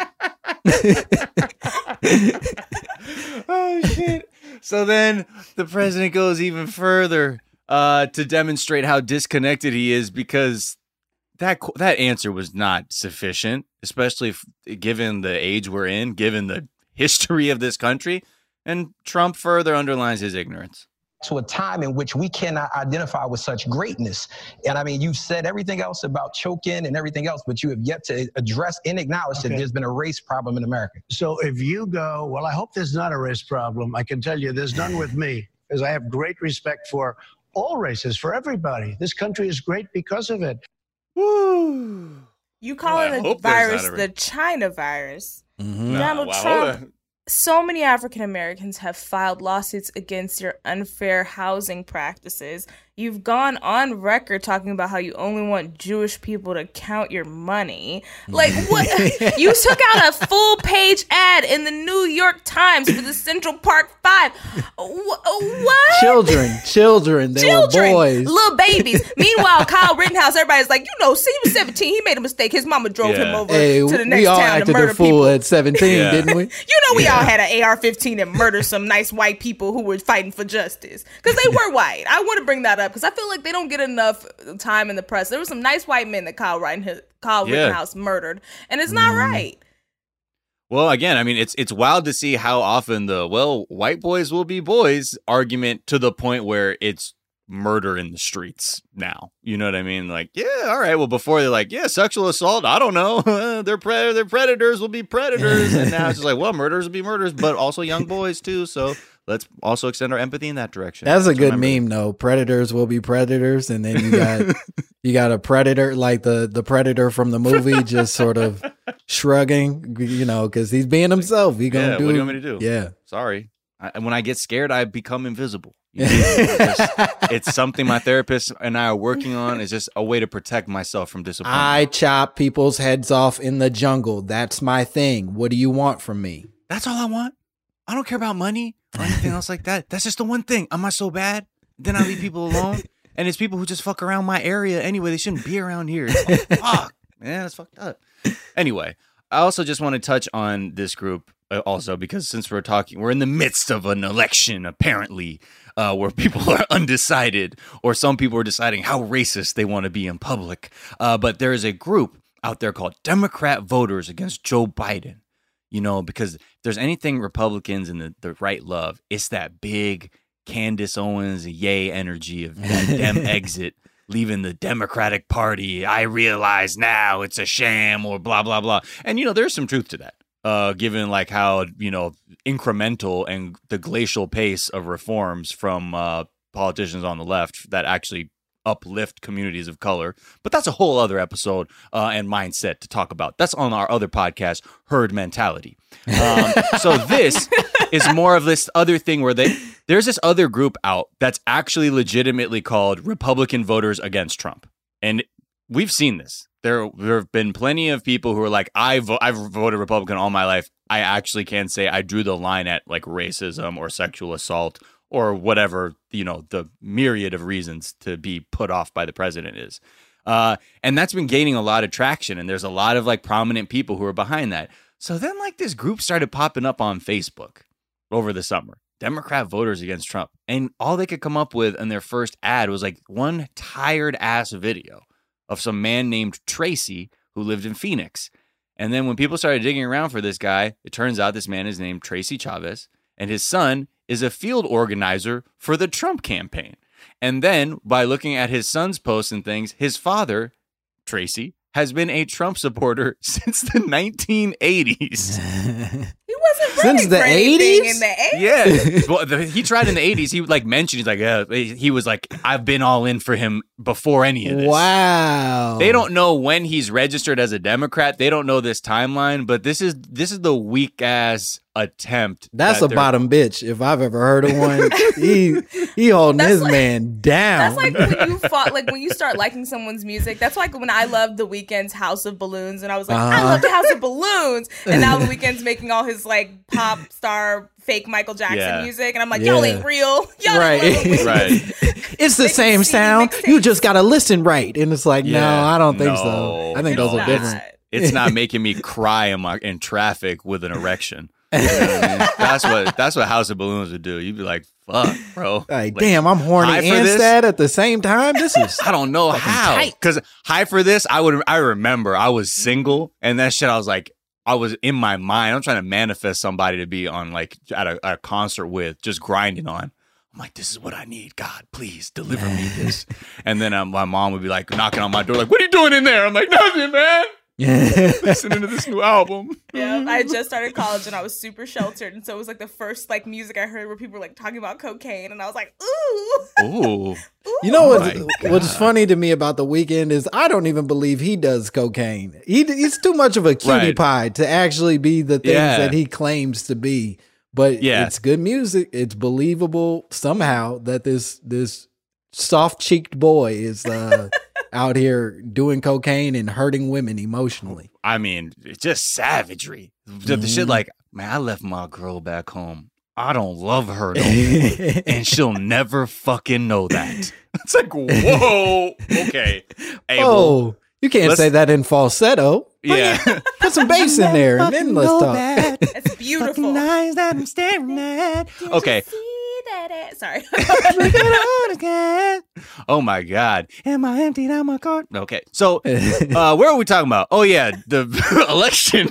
it. Oh shit. So then the president goes even further to demonstrate how disconnected he is, because that answer was not sufficient, especially given the age we're in, given the history of this country. And Trump further underlines his ignorance. To a time in which we cannot identify with such greatness. And I mean, you've said everything else about choking and everything else, but you have yet to address and acknowledge that there's been a race problem in America. So if you go, well, I hope there's not a race problem. I can tell you there's none with me, because I have great respect for all races, for everybody. This country is great because of it. Woo. You calling the virus the China virus. Mm-hmm. Donald Trump. So many African Americans have filed lawsuits against your unfair housing practices. You've gone on record talking about how you only want Jewish people to count your money. Like, what? You took out a full-page ad in the New York Times for the Central Park Five. What? Children. They were boys. Little babies. Meanwhile, Kyle Rittenhouse, everybody's like, he was 17. He made a mistake. His mama drove him over to the next town to murder people. We all acted a fool at 17, didn't we? We all had an AR-15 and murdered some nice white people who were fighting for justice. Because they were white. I want to bring that up because I feel like they don't get enough time in the press. There were some nice white men that Kyle Rittenhouse murdered, and it's not right. Well, again, I mean, it's wild to see how often white boys will be boys argument to the point where it's murder in the streets now. You know what I mean? Like, yeah, all right. Well, before they're like, yeah, sexual assault. I don't know. They're predators will be predators, and now it's just like, well, murders will be murders, but also young boys too. So let's also extend our empathy in that direction. That's a good meme, though. Predators will be predators, and then you got a predator like the predator from the movie, just sort of shrugging, because he's being himself. He gonna do. What do you want me to do? Yeah, sorry. When I get scared, I become invisible. It's something my therapist and I are working on. It's just a way to protect myself from disappointment. I chop people's heads off in the jungle. That's my thing. What do you want from me? That's all I want. I don't care about money or anything else like that. That's just the one thing. Am I so bad? Then I leave people alone. And it's people who just fuck around my area anyway. They shouldn't be around here. Fuck. Man, that's fucked up. Anyway, I also just want to touch on this group also, because since we're in the midst of an election, apparently, where people are undecided, or some people are deciding how racist they want to be in public. But there is a group out there called Democrat Voters Against Joe Biden. Because if there's anything Republicans and the right love, it's that big Candace Owens, yay energy of that Dem exit, leaving the Democratic Party. I realize now it's a sham, or blah, blah, blah. And, there's some truth to that. Given like how, incremental and the glacial pace of reforms from politicians on the left that actually uplift communities of color. But that's a whole other episode and mindset to talk about. That's on our other podcast, Herd Mentality. So this is more of this other thing where there's this other group out that's actually legitimately called Republican Voters Against Trump. And we've seen this. There have been plenty of people who are like, I've voted Republican all my life. I actually can say I drew the line at like racism or sexual assault or whatever, the myriad of reasons to be put off by the president is. And that's been gaining a lot of traction. And there's a lot of like prominent people who are behind that. So then like this group started popping up on Facebook over the summer. Democrat Voters Against Trump. And all they could come up with in their first ad was like one tired ass video of some man named Tracy who lived in Phoenix. And then when people started digging around for this guy, it turns out this man is named Tracy Chavez, and his son is a field organizer for the Trump campaign. And then by looking at his son's posts and things, his father, Tracy, has been a Trump supporter since the 1980s. He wasn't Since running the for anything 80s? in the 80s. Yeah, well, he tried in the 80s. He like mentioned, he's like, yeah, he was like, I've been all in for him before any of this. Wow. They don't know when he's registered as a Democrat. They don't know this timeline, but this is the weak ass attempt. That's a bottom bitch if I've ever heard of one. he holding That's his like- man down. That's like when you fought, like when you start liking someone's music. That's like when I loved The Weeknd's House of Balloons, and I was like, I love the House of Balloons, and now The Weeknd's making all his like pop star fake Michael Jackson music, and I'm like, y'all ain't real, y'all Right. ain't real. Right. It's the Making same CD sound. mixtapes. You just gotta listen right. And it's like, no, Yeah. I don't think No. so. I think It's those are not. different. It's not making me cry in traffic with an erection. You know what I mean? That's what House of Balloons would do. You'd be like, fuck, bro. Like, damn, I'm horny high for and this? sad at the same time. This is I don't know how. Because high for this, I remember I was single, and that shit, I was like, I was in my mind. I'm trying to manifest somebody to be on like at a concert with, just grinding on. I'm like, this is what I need. God, please deliver me this. And then my mom would be like knocking on my door, like, what are you doing in there? I'm like, nothing, man. Listening to this new album. Yeah, I had just started college and I was super sheltered, and so it was like the first like music I heard where people were like talking about cocaine, and I was like, ooh. Ooh. You know my what's funny to me about The Weeknd is I don't even believe he does cocaine. He's too much of a cutie Right. pie to actually be the things Yeah. that he claims to be. But Yeah. it's good music. It's believable somehow that this soft-cheeked boy is out here doing cocaine and hurting women emotionally. I mean, it's just savagery. The shit like, man, I left my girl back home. I don't love her no more. And she'll never fucking know that. It's like, whoa, okay. Hey, well, Oh, you can't let's- say that in falsetto. yeah. Put some bass in there and then let's talk. It's beautiful. Eyes that I'm staring at. Okay. See that? Sorry. Oh my God. Am I emptied out my car? Okay. So where are we talking about? Oh yeah, the election.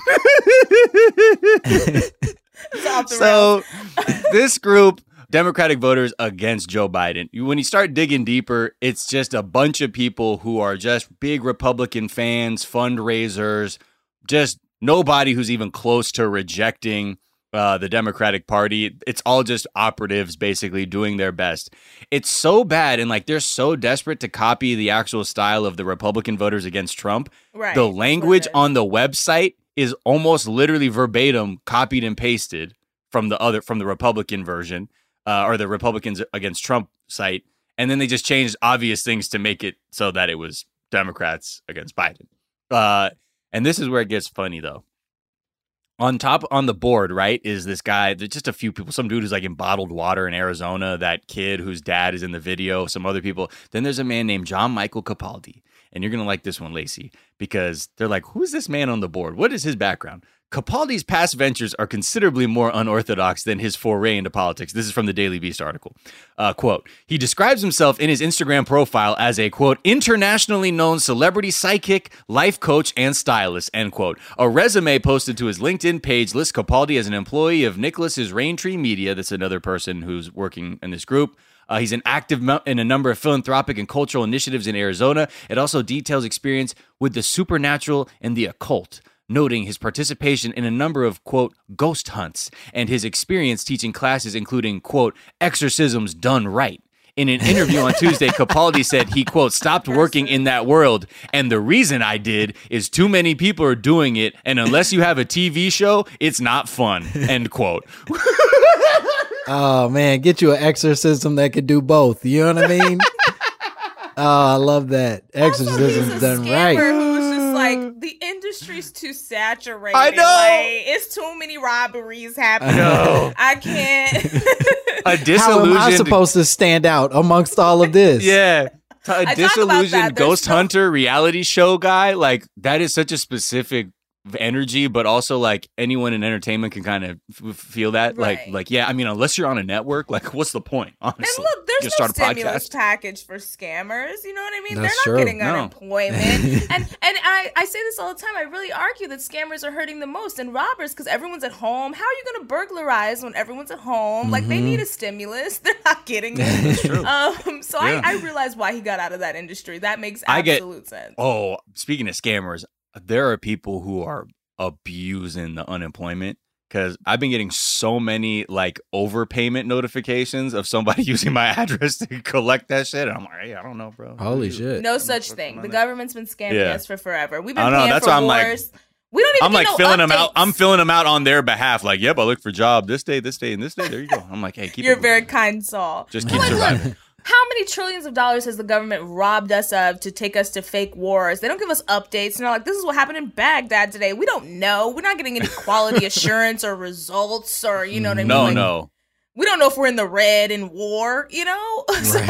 It's off the rails. So this group, Democratic voters against Joe Biden. When you start digging deeper, it's just a bunch of people who are just big Republican fans, fundraisers, just nobody who's even close to rejecting the Democratic Party. It's all just operatives basically doing their best. It's so bad, and like they're so desperate to copy the actual style of the Republican voters against Trump. Right. The That's what language it is. on the website is almost literally verbatim copied and pasted from the Republican version or the Republicans against Trump site, and then they just changed obvious things to make it so that it was Democrats against Biden. And this is where it gets funny though. On the board, right, is this guy, there's just a few people, some dude who's like in bottled water in Arizona, that kid whose dad is in the video, some other people. Then there's a man named John Michael Capaldi. And you're going to like this one, Lacey, because they're like, who's this man on the board? What is his background? Capaldi's past ventures are considerably more unorthodox than his foray into politics. This is from the Daily Beast article. Quote, he describes himself in his Instagram profile as a, quote, internationally known celebrity psychic, life coach, and stylist, end quote. A resume posted to his LinkedIn page lists Capaldi as an employee of Nicholas's Raintree Media. That's another person who's working in this group. He's an active in a number of philanthropic and cultural initiatives in Arizona. It also details experience with the supernatural and the occult, noting his participation in a number of, quote, ghost hunts and his experience teaching classes including, quote, exorcisms done right. In an interview on Tuesday, Capaldi said he, quote, stopped working in that world, and the reason I did is too many people are doing it, and unless you have a TV show, it's not fun, end quote. Oh man, get you an exorcism that could do both. You know what I mean? Oh, I love that. Exorcism's He's a done scammer right. who's just like, the industry's too saturated. I know. Like, it's too many robberies happening. know. I can't. A How am I disillusioned, supposed to stand out amongst all of this? yeah, a talk about disillusioned that. There's ghost no- hunter reality show guy, like that is such a specific energy, but also like anyone in entertainment can kind of feel that. Right. Like yeah, I mean, unless you're on a network, like what's the point? Honestly, And look, there's Just no start a stimulus podcast. package for scammers. You know what I mean? That's They're true. not getting No. unemployment. and I say this all the time. I really argue that scammers are hurting the most and robbers because everyone's at home. How are you going to burglarize when everyone's at home? Like, they need a stimulus. They're not getting it. That's true. So Yeah. I realize why he got out of that industry. That makes I get- absolute sense. Oh, speaking of scammers, there are people who are abusing the unemployment. because I've been getting so many like overpayment notifications of somebody using my address to collect that shit. And I'm like, hey, I don't know, bro. Holy shit. No such thing. The government's been scamming us for forever. We've been I know, paying that's for why I'm wars. We don't even I'm get like no filling them updates. out. I'm filling them out on their behalf. Like, yep, I look for job this day, and this day. There you go. I'm like, hey, keep You're it a very kind soul. Just keep surviving. How many trillions of dollars has the government robbed us of to take us to fake wars? They don't give us updates. And they're like, this is what happened in Baghdad today. We don't know. We're not getting any quality assurance or results or, you know what I mean? No. We don't know if we're in the red in war, you know?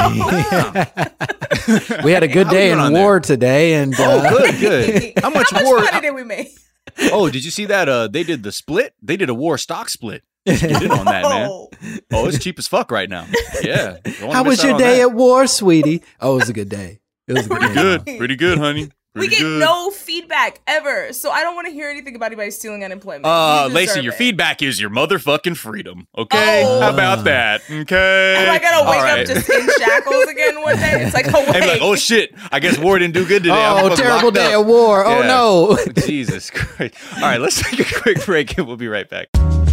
We had a good day in war today. And good. How much war money did we make? Oh, did you see that? They did the split. They did a war stock split. Get in on that, man. Oh, it's cheap as fuck right now. Yeah. How was your day at war, sweetie? Oh, it was a good day. It was a good day. Pretty good, honey. We get no feedback ever, so I don't want to hear anything about anybody stealing unemployment. Lacey, your feedback is your motherfucking freedom. Okay, how about that? Okay. Am I gonna wake up just in shackles again one day? It's like, oh wait, and like, oh shit, I guess war didn't do good today. Oh, terrible day at war. Oh no. Jesus Christ. All right, let's take a quick break and we'll be right back.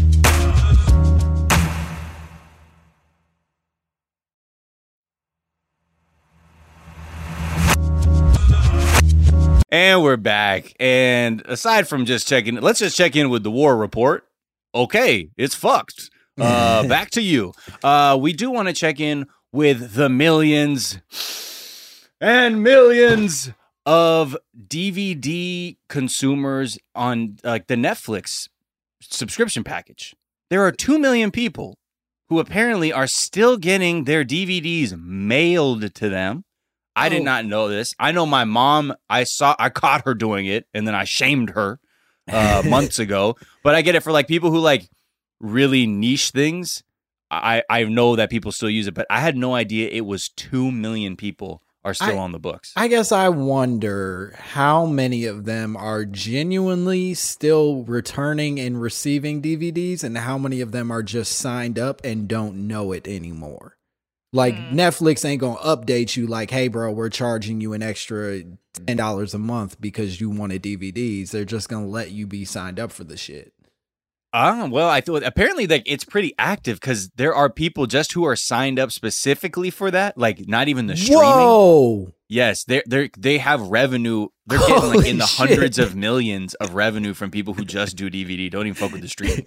And we're back. And aside from just checking, let's just check in with the war report. Okay, it's fucked. Back to you. We do want to check in with the millions and millions of DVD consumers on like the Netflix subscription package. There are 2 million people who apparently are still getting their DVDs mailed to them. I did not know this. I know my mom, I caught her doing it and then I shamed her months ago. But I get it for like people who like really niche things. I know that people still use it, but I had no idea it was 2 million people are still on the books. I guess I wonder how many of them are genuinely still returning and receiving DVDs and how many of them are just signed up and don't know it anymore. Like Netflix ain't gonna update you like, hey bro, we're charging you an extra $10 a month because you wanted DVDs. They're just gonna let you be signed up for the shit. Well, I thought apparently like it's pretty active because there are people just who are signed up specifically for that, like not even the streaming. Whoa. Yes, they have revenue. They're getting like in the hundreds of millions of revenue from people who just do DVD. Don't even fuck with the streaming.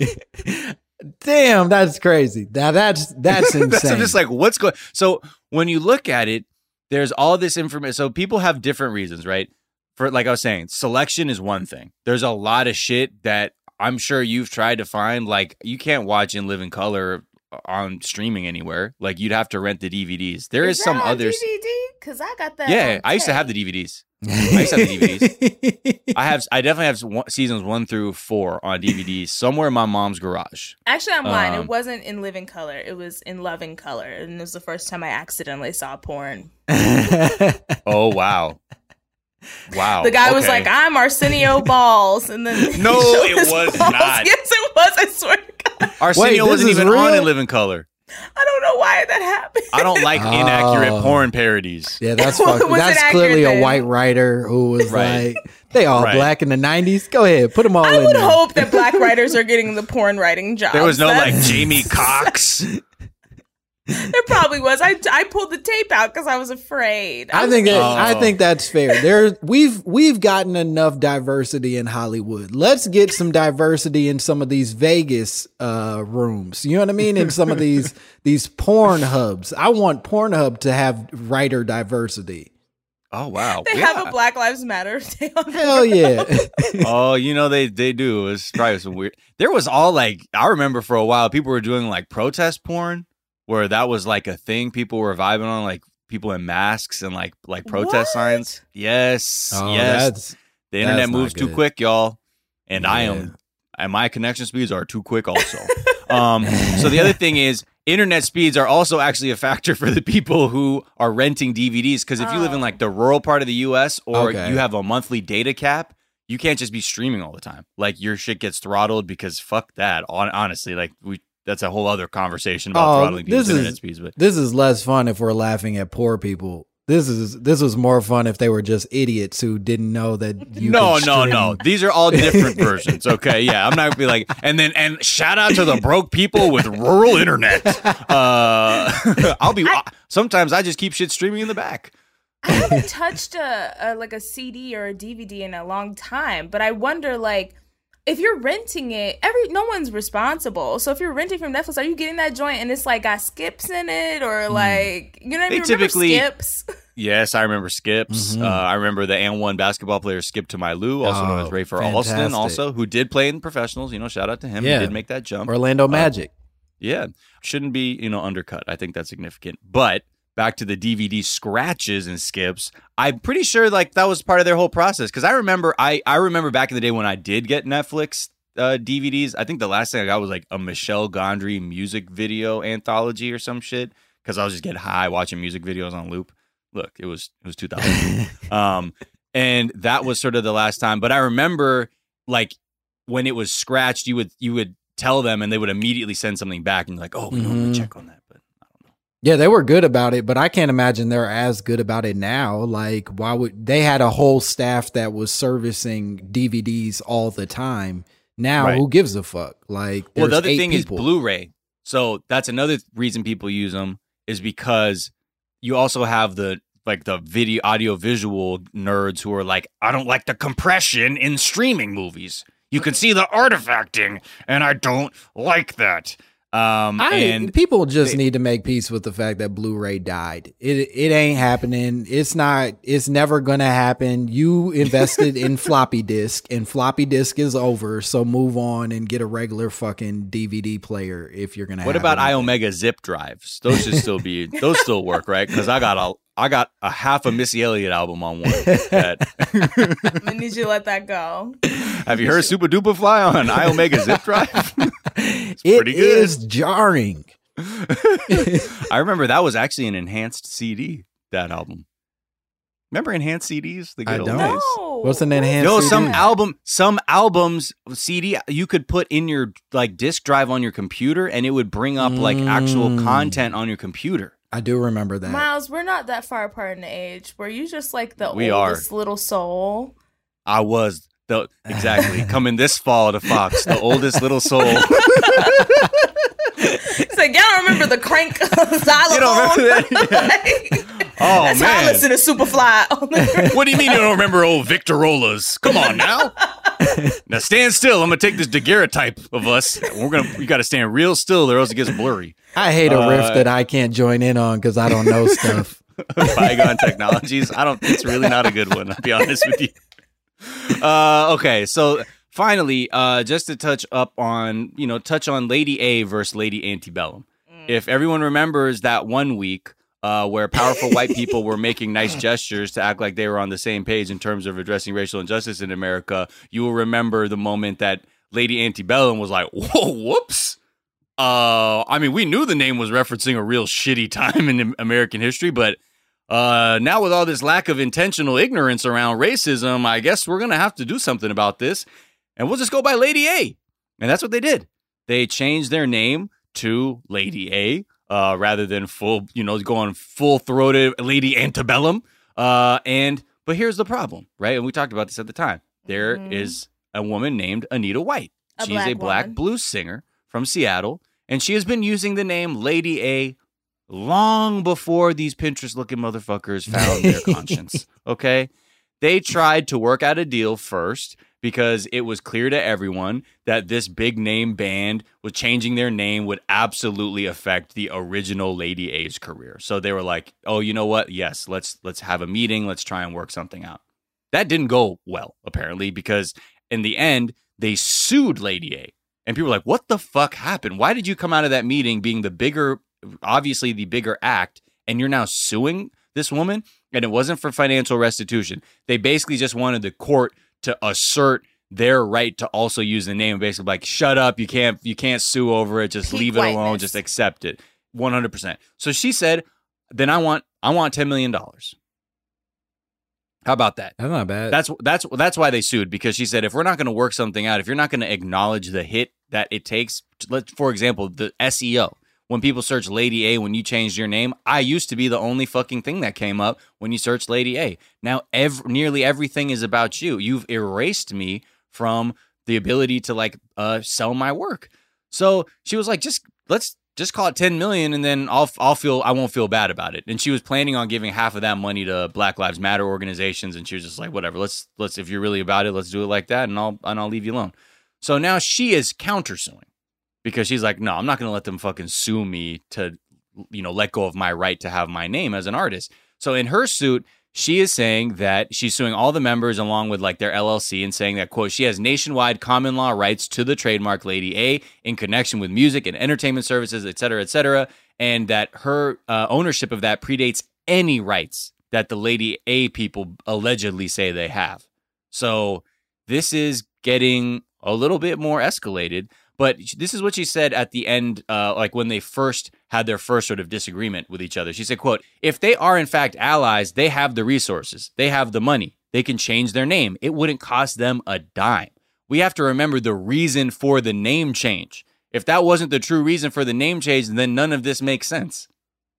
Damn, that's crazy. Now that's insane. I'm just like, what's going? So when you look at it, there's all this information. So people have different reasons, right? For like I was saying, selection is one thing. There's a lot of shit that I'm sure you've tried to find. Like you can't watch in living color on streaming anywhere. Like you'd have to rent the DVDs. There is some others. DVD? Because I got that. Yeah, I used to have the DVDs. I used to have the DVDs. I definitely have seasons 1 through 4 on DVDs somewhere in my mom's garage. Actually, I'm lying. It wasn't in living color. It was in loving color, and it was the first time I accidentally saw porn. Oh wow. Wow. The guy was like, I'm Arsenio Balls. And then no, it was balls. not. Yes, it was. I swear to God. Arsenio wasn't even on in living color. I don't know why that happened. I don't like inaccurate porn parodies. Yeah, that's that's clearly a white writer who was like, they all black in the 90s. Go ahead, put them all in there. I would hope that black writers are getting the porn writing jobs. There was no like Jamie Cox. There probably was. I pulled the tape out because I was afraid. I think that's fair. We've gotten enough diversity in Hollywood. Let's get some diversity in some of these Vegas rooms. You know what I mean? In some of these porn hubs. I want Pornhub to have writer diversity. Oh wow! They have a Black Lives Matter day on. Hell yeah! Oh, you know they do. It's probably some weird. There was all like I remember for a while people were doing like protest porn. Where that was like a thing people were vibing on, like people in masks and like protest signs. Yes, yes. The internet moves too quick, y'all, and and my connection speeds are too quick also. So the other thing is, internet speeds are also actually a factor for the people who are renting DVDs. Because if you live in like the rural part of the U.S. or you have a monthly data cap, you can't just be streaming all the time. Like your shit gets throttled because fuck that. Honestly, like that's a whole other conversation about throttling people's internet speeds. But this is less fun if we're laughing at poor people This was more fun if they were just idiots who didn't know that you No. could stream. These are all different versions. Okay. Yeah. I'm not gonna be like, and shout out to the broke people with rural internet. Sometimes I just keep shit streaming in the back. I haven't touched a CD or a DVD in a long time, but I wonder, like, if you're renting it, no one's responsible. So if you're renting from Netflix, are you getting that joint and it's like got skips in it, or like, you know what I mean? Remember Skips? Yes, I remember Skips. Mm-hmm. I remember the AND1 basketball player Skip to My Lou, also known as Rafer Alston, also who did play in professionals. Shout out to him. Yeah. He did make that jump. Orlando Magic. Yeah, shouldn't be undercut. I think that's significant. But back to the DVD scratches and skips, I'm pretty sure like that was part of their whole process, because I remember back in the day when I did get Netflix DVDs. I think the last thing I got was like a Michel Gondry music video anthology or some shit, because I was just getting high watching music videos on loop. Look, it was 2000. And that was sort of the last time. But I remember like when it was scratched, you would tell them and they would immediately send something back and you're like, oh, we don't check on that. Yeah, they were good about it, but I can't imagine they're as good about it now. Like, why would they had a whole staff that was servicing DVDs all the time? Now, Right. who gives a fuck? Like, Well, the other there's 8 thing people. is Blu-ray. So that's another reason people use them, is because you also have the video audio visual nerds who are like, I don't like the compression in streaming movies. You can see the artifacting, and I don't like that. People just need to make peace with the fact that Blu-ray died. It ain't happening. It's never gonna happen. You invested in floppy disk, and floppy disk is over. So move on and get a regular fucking DVD player if you're gonna. What have about anything. iOmega zip drives? Those should still be. Those still work, right? Because I got a half a Missy Elliott album on one. I need you to let that go. Have you heard Super Duper Fly on iOmega zip drive? It pretty good. is jarring. I remember that was actually an enhanced CD, that album. Remember enhanced CDs? The I good don't. old days. No. What's an enhanced? No, CD? some albums CD you could put in your like disk drive on your computer, and it would bring up like actual content on your computer. I do remember that. Miles, we're not that far apart in age. Were you just like the We oldest little soul? I was exactly coming this fall to Fox, the oldest little soul. It's like, y'all don't remember the crank xylophone? You don't remember that? Oh, That's how I man. listen to Superfly. What do you mean you don't remember old Victorolas? Come on now. Now stand still. I'm gonna take this daguerreotype of us. We got to stand real still, or else it gets blurry. I hate a riff that I can't join in on because I don't know stuff. Bygone technologies. It's really not a good one. I'll be honest with you. Okay, so finally, just to touch on Lady A versus Lady Antebellum. If everyone remembers that one week where powerful white people were making nice gestures to act like they were on the same page in terms of addressing racial injustice in America, you will remember the moment that Lady Antebellum was like, whoa, whoops. We knew the name was referencing a real shitty time in American history, but now with all this lack of intentional ignorance around racism, I guess we're going to have to do something about this. And we'll just go by Lady A. And that's what they did. They changed their name to Lady A rather than going full-throated Lady Antebellum. But here's the problem, right? And we talked about this at the time. There is a woman named Anita White. She's a black blues singer from Seattle. And she has been using the name Lady A long before these Pinterest-looking motherfuckers found their conscience, okay? They tried to work out a deal first because it was clear to everyone that this big name band was changing their name would absolutely affect the original Lady A's career. So they were like, oh, you know what? Yes, let's have a meeting. Let's try and work something out. That didn't go well, apparently, because in the end, they sued Lady A. And people were like, what the fuck happened? Why did you come out of that meeting being obviously the bigger act, and you're now suing this woman? And it wasn't for financial restitution. They basically just wanted the court to assert their right to also use the name, basically like, shut up, you can't sue over it, just leave it alone, just accept it. 100%. So she said, then I want $10 million. How about that? That's not bad. That's why they sued, because she said, if we're not going to work something out, if you're not going to acknowledge the hit that it takes, for example, the SEO. when people search Lady A when you changed your name, I used to be the only fucking thing that came up when you searched Lady A. Now nearly everything is about you. You've erased me from the ability to like sell my work. So she was like, let's call it 10 million and then I won't feel bad about it. And she was planning on giving half of that money to Black Lives Matter organizations. And she was just like, whatever, let's, if you're really about it, let's do it like that. And I'll leave you alone. So now she is countersuing because she's like, no, I'm not going to let them fucking sue me to, let go of my right to have my name as an artist. So in her suit, she is saying that she's suing all the members along with like their LLC and saying that, quote, she has nationwide common law rights to the trademark Lady A in connection with music and entertainment services, et cetera, and that her ownership of that predates any rights that the Lady A people allegedly say they have. So this is getting a little bit more escalated. But this is what she said at the end, like when they first had their first sort of disagreement with each other. She said, quote, if they are in fact allies, they have the resources. They have the money. They can change their name. It wouldn't cost them a dime. We have to remember the reason for the name change. If that wasn't the true reason for the name change, then none of this makes sense.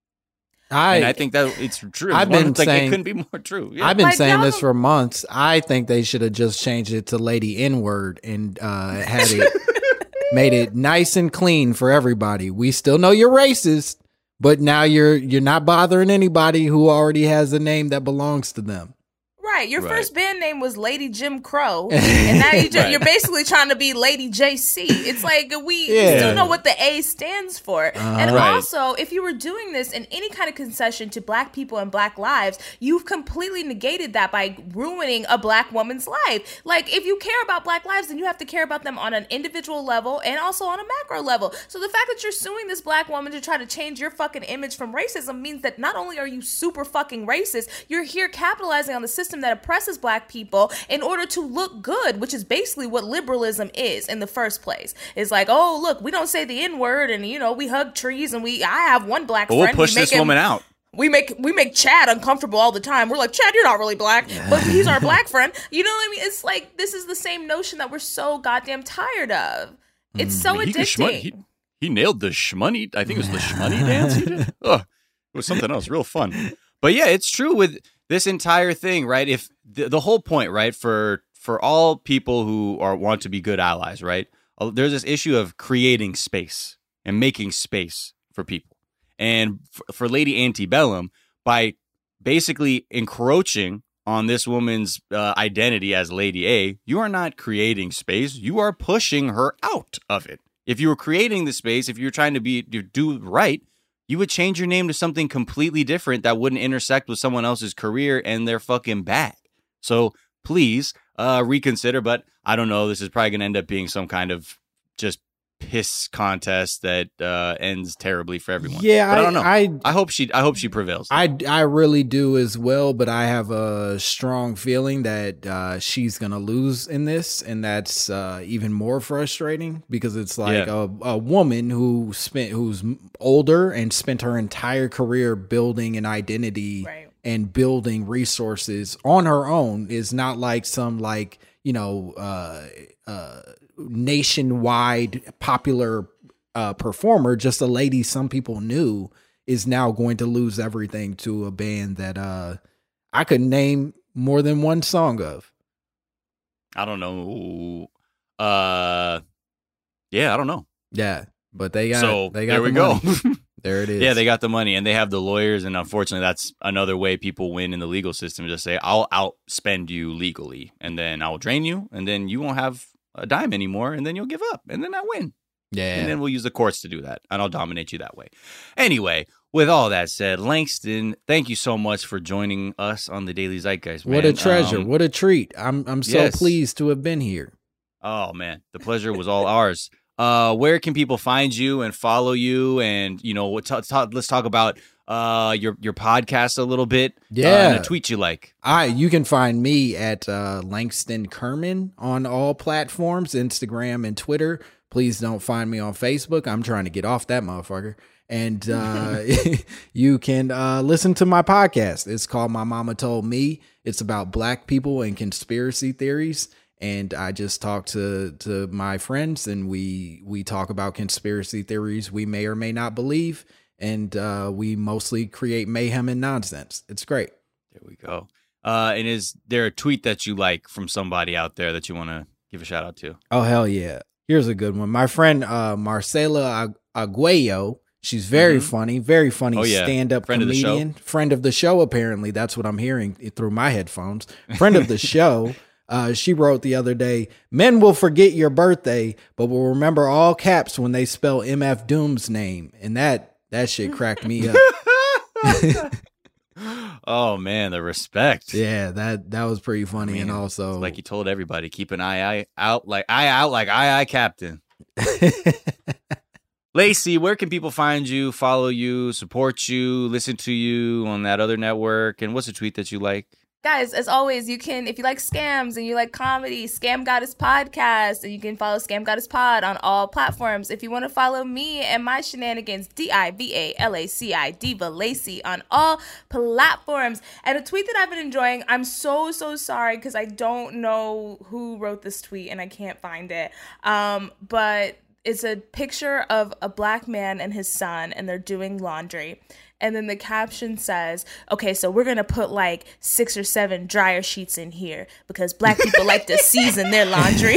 And I think that it's true. I've been saying it couldn't be more true. Yeah. I've been saying this for months. I think they should have just changed it to Lady N-word and had it made it nice and clean for everybody. We still know you're racist, but now you're not bothering anybody who already has a name that belongs to them. Right. Your first band name was Lady Jim Crow, and now you're basically trying to be Lady JC. It's like we still know what the A stands for. And also, if you were doing this in any kind of concession to Black people and Black lives, you've completely negated that by ruining a Black woman's life. Like, if you care about Black lives, then you have to care about them on an individual level and also on a macro level. So the fact that you're suing this Black woman to try to change your fucking image from racism means that not only are you super fucking racist, you're here capitalizing on the system that oppresses Black people in order to look good, which is basically what liberalism is in the first place. It's like, oh, look, we don't say the N-word, and we hug trees, and I have one Black friend. We'll push this woman out. We make Chad uncomfortable all the time. We're like, Chad, you're not really Black, but he's our Black friend. You know what I mean? It's like, this is the same notion that we're so goddamn tired of. It's so addicting. He nailed the shmoney. I think it was the shmoney dance he did. It was something else, real fun. But yeah, it's true with this entire thing, right? If the whole point, right, for all people who want to be good allies, right? There's this issue of creating space and making space for people. And for Lady Antebellum, by basically encroaching on this woman's identity as Lady A, you are not creating space. You are pushing her out of it. If you were creating the space, if you're trying to do right, you would change your name to something completely different that wouldn't intersect with someone else's career and their fucking bag. So please reconsider. But I don't know. This is probably going to end up being some kind of just piss contest that ends terribly for everyone. Yeah, but I don't know. I hope she prevails. I really do as well, but I have a strong feeling that she's gonna lose in this, and that's even more frustrating because it's like a woman who's older and spent her entire career building an identity and building resources on her own is not like some nationwide popular performer, just a lady some people knew, is now going to lose everything to a band that I could name more than one song of. I don't know. Yeah, I don't know. Yeah, but they got there we go. There it is. Yeah, they got the money and they have the lawyers, and unfortunately that's another way people win in the legal system. Just say, I'll outspend you legally, and then I'll drain you, and then you won't have a dime anymore, and then you'll give up, and then I win. Yeah. And then we'll use the courts to do that, and I'll dominate you that way. Anyway, with all that said, Langston, thank you so much for joining us on the Daily Zeitgeist, man. What a treasure. What a treat. I'm so pleased to have been here. Oh, man. The pleasure was all ours. Where can people find you and follow you? And, let's talk about your podcast a little bit. And a tweet you like. You can find me at Langston Kerman on all platforms, Instagram and Twitter. Please don't find me on Facebook. I'm trying to get off that motherfucker. And you can listen to my podcast. It's called My Mama Told Me. It's about Black people and conspiracy theories. and I just talk to my friends, and we talk about conspiracy theories we may or may not believe, and we mostly create mayhem and nonsense. It's great. There we go. And is there a tweet that you like from somebody out there that you want to give a shout out to? Oh, hell yeah. Here's a good one. My friend Marcela Aguayo, she's very funny stand-up comedian. Friend of the show, apparently. That's what I'm hearing through my headphones. Friend of the show. She wrote the other day, men will forget your birthday, but will remember all caps when they spell MF Doom's name. And that shit cracked me up. Oh man, the respect. Yeah, that was pretty funny. And also, like you told everybody, keep an eye out like aye captain. Lacey, where can people find you, follow you, support you, listen to you on that other network? And what's a tweet that you like? Guys, as always, you can, if you like scams and you like comedy, Scam Goddess Podcast, and you can follow Scam Goddess Pod on all platforms. If you want to follow me and my shenanigans, DIVALACI, Diva Lacey, on all platforms. And a tweet that I've been enjoying, I'm so sorry because I don't know who wrote this tweet and I can't find it. But it's a picture of a black man and his son, and they're doing laundry. And then the caption says, okay, so we're going to put like 6 or 7 dryer sheets in here because black people like to season their laundry.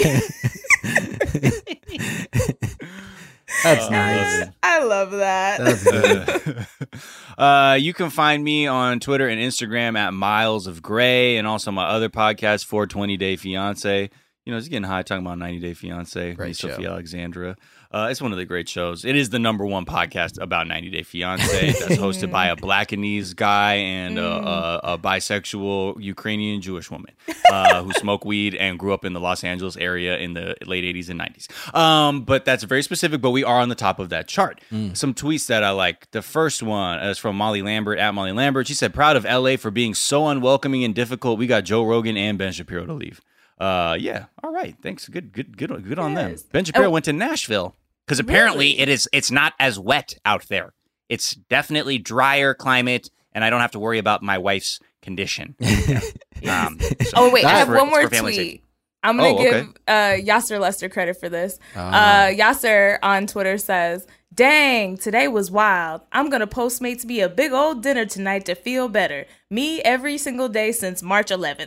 That's nice. I love that. That's good. You can find me on Twitter and Instagram at Miles of Gray, and also my other podcast, 420 Day Fiance. You know, just getting high, talking about 90 Day Fiance. Great show. Sophia Alexandra. It's one of the great shows. It is the #1 podcast about 90 Day Fiance that's hosted by a Blackanese guy and a bisexual Ukrainian Jewish woman who smoke weed and grew up in the Los Angeles area in the late 80s and 90s. But that's very specific, but we are on the top of that chart. Some tweets that I like. The first one is from Molly Lambert, at Molly Lambert. She said, proud of LA for being so unwelcoming and difficult. We got Joe Rogan and Ben Shapiro to leave. Yeah. All right. Thanks. Good on them. Ben Shapiro went to Nashville because apparently it's not as wet out there. It's definitely drier climate, and I don't have to worry about my wife's condition. Oh wait, I have one more tweet. I'm gonna give Yasser Lester credit for this. Yasser on Twitter says, dang, today was wild. I'm gonna Postmates me a big old dinner tonight to feel better. Me every single day since March 11th.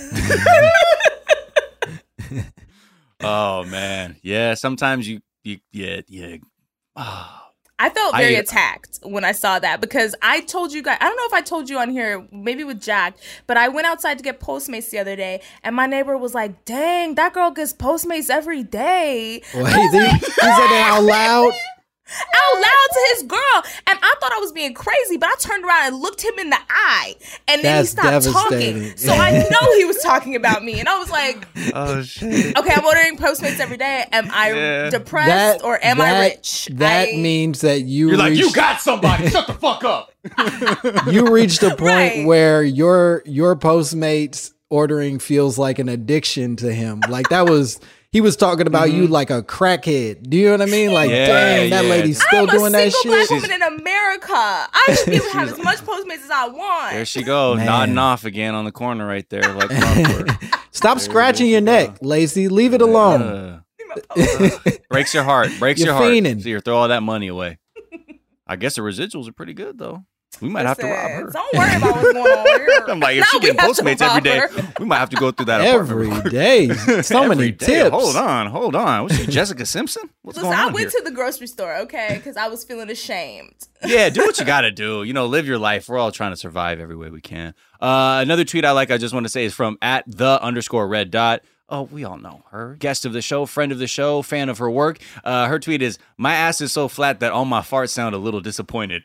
Oh man, yeah. Sometimes you. I felt very attacked when I saw that because I told you guys. I don't know if I told you on here, maybe with Jack, but I went outside to get Postmates the other day, and my neighbor was like, "Dang, that girl gets Postmates every day." Well, he said it out loud. Out loud to his girl, and I thought I was being crazy, but I turned around and looked him in the eye, and then he stopped talking. So I know he was talking about me, and I was like, "Oh shit!" Okay, I'm ordering Postmates every day. Am I depressed or am I rich? That means that you're like, you got somebody. Shut the fuck up. You reached a point where your Postmates ordering feels like an addiction to him. Like that was. He was talking about you like a crackhead. Do you know what I mean? Like, dang, that lady's still doing that shit. I'm a single black woman in America. I should be able to have as much Postmates as I want. There she goes, nodding off again on the corner right there. Like, stop scratching your neck, Lacey. Leave it alone. Breaks your heart. Breaks your heart. Fiending. So you throw all that money away. I guess the residuals are pretty good, though. We might have to rob her. Don't worry about what's going on here. I'm like, if she getting Postmates every day, we might have to go through that every day. So many tips. Hold on. Was she Jessica Simpson? What's going on I went to the grocery store, okay, because I was feeling ashamed. Yeah, do what you got to do. You know, live your life. We're all trying to survive every way we can. Another tweet I like, I just want to say, is from @the_red dot. Oh, we all know her. Guest of the show, friend of the show, fan of her work. Her tweet is, my ass is so flat that all my farts sound a little disappointed.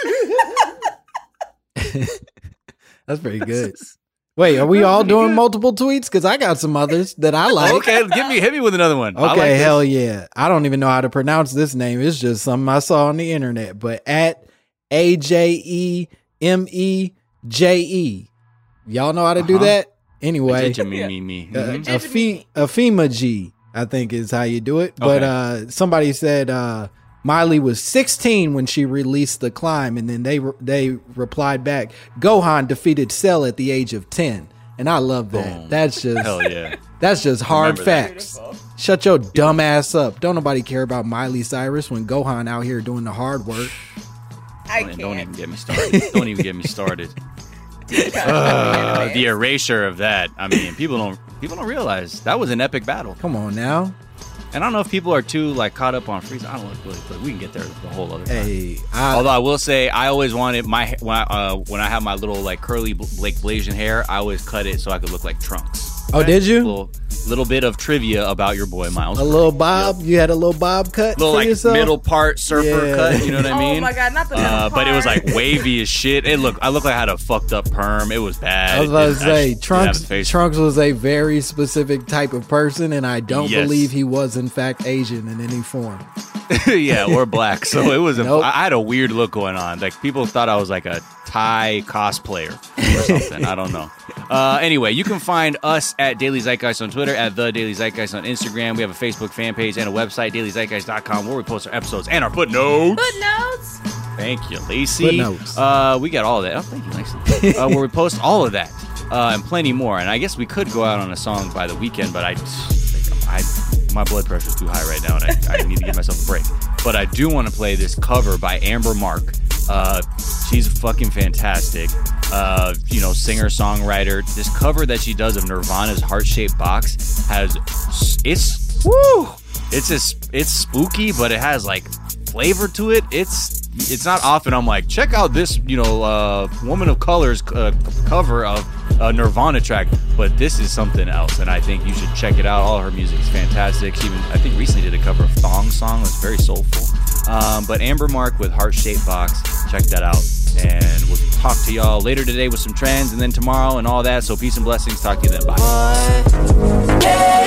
That's pretty good. Wait, are we all doing multiple tweets? Because I got some others that I like. Okay, hit me with another one. Okay, hell yeah. I don't even know how to pronounce this name. It's just something I saw on the internet. But @AJEMEJE. Y'all know how to do that? Anyway. Afema G, I think is how you do it. But somebody said Miley was 16 when she released The Climb, and then they replied back, Gohan defeated Cell at the age of 10. And I love that. Boom. That's just Hell yeah. That's just hard Remember that. facts. Shut your dumb ass up. Don't nobody care about Miley Cyrus when Gohan out here doing the hard work. Don't even get me started. Don't even get me started. The erasure of that. I mean, people don't realize that was an epic battle. Come on now. And I don't know if people are too like caught up on Frieza. I don't know really, but we can get there the whole other time. Hey, Although I will say, I always wanted when I have my little like curly Blake Blasian hair, I always cut it so I could look like Trunks. Oh, did you? Little bit of trivia about your boy Miles. A little bob? Yep. You had a little bob cut little for like yourself? Middle part surfer cut, you know what I mean? Oh my god, not the middle part. But it was like wavy as shit. I looked like I had a fucked up perm. It was bad. I was about to say, Trunks was a very specific type of person, and I don't believe he was in fact Asian in any form. Yeah, or black. So it was Nope. I had a weird look going on. Like people thought I was like a Thai cosplayer or something. I don't know. Anyway, you can find us at Daily Zeitgeist on Twitter, at The Daily Zeitgeist on Instagram. We have a Facebook fan page and a website, dailyzeitgeist.com, where we post our episodes and our footnotes. Footnotes. Thank you, Lacey. Footnotes. We got all of that. Oh, thank you, Lacey. Where we post all of that and plenty more. And I guess we could go out on a song by the weekend, but my blood pressure is too high right now, and I need to give myself a break. But I do want to play this cover by Amber Mark. She's fucking fantastic. Singer, songwriter. This cover that she does of Nirvana's Heart-Shaped Box it's spooky, but it has like flavor to it. It's not often I'm like, check out this, Woman of Color's cover of a Nirvana track, but this is something else, and I think you should check it out. All her music is fantastic. She even, I think, recently did a cover of Thong Song. It's very soulful. But Amber Mark with Heart-Shaped Box, check that out. And we'll talk to y'all later today with some trends, and then tomorrow and all that. So peace and blessings. Talk to you then. Bye.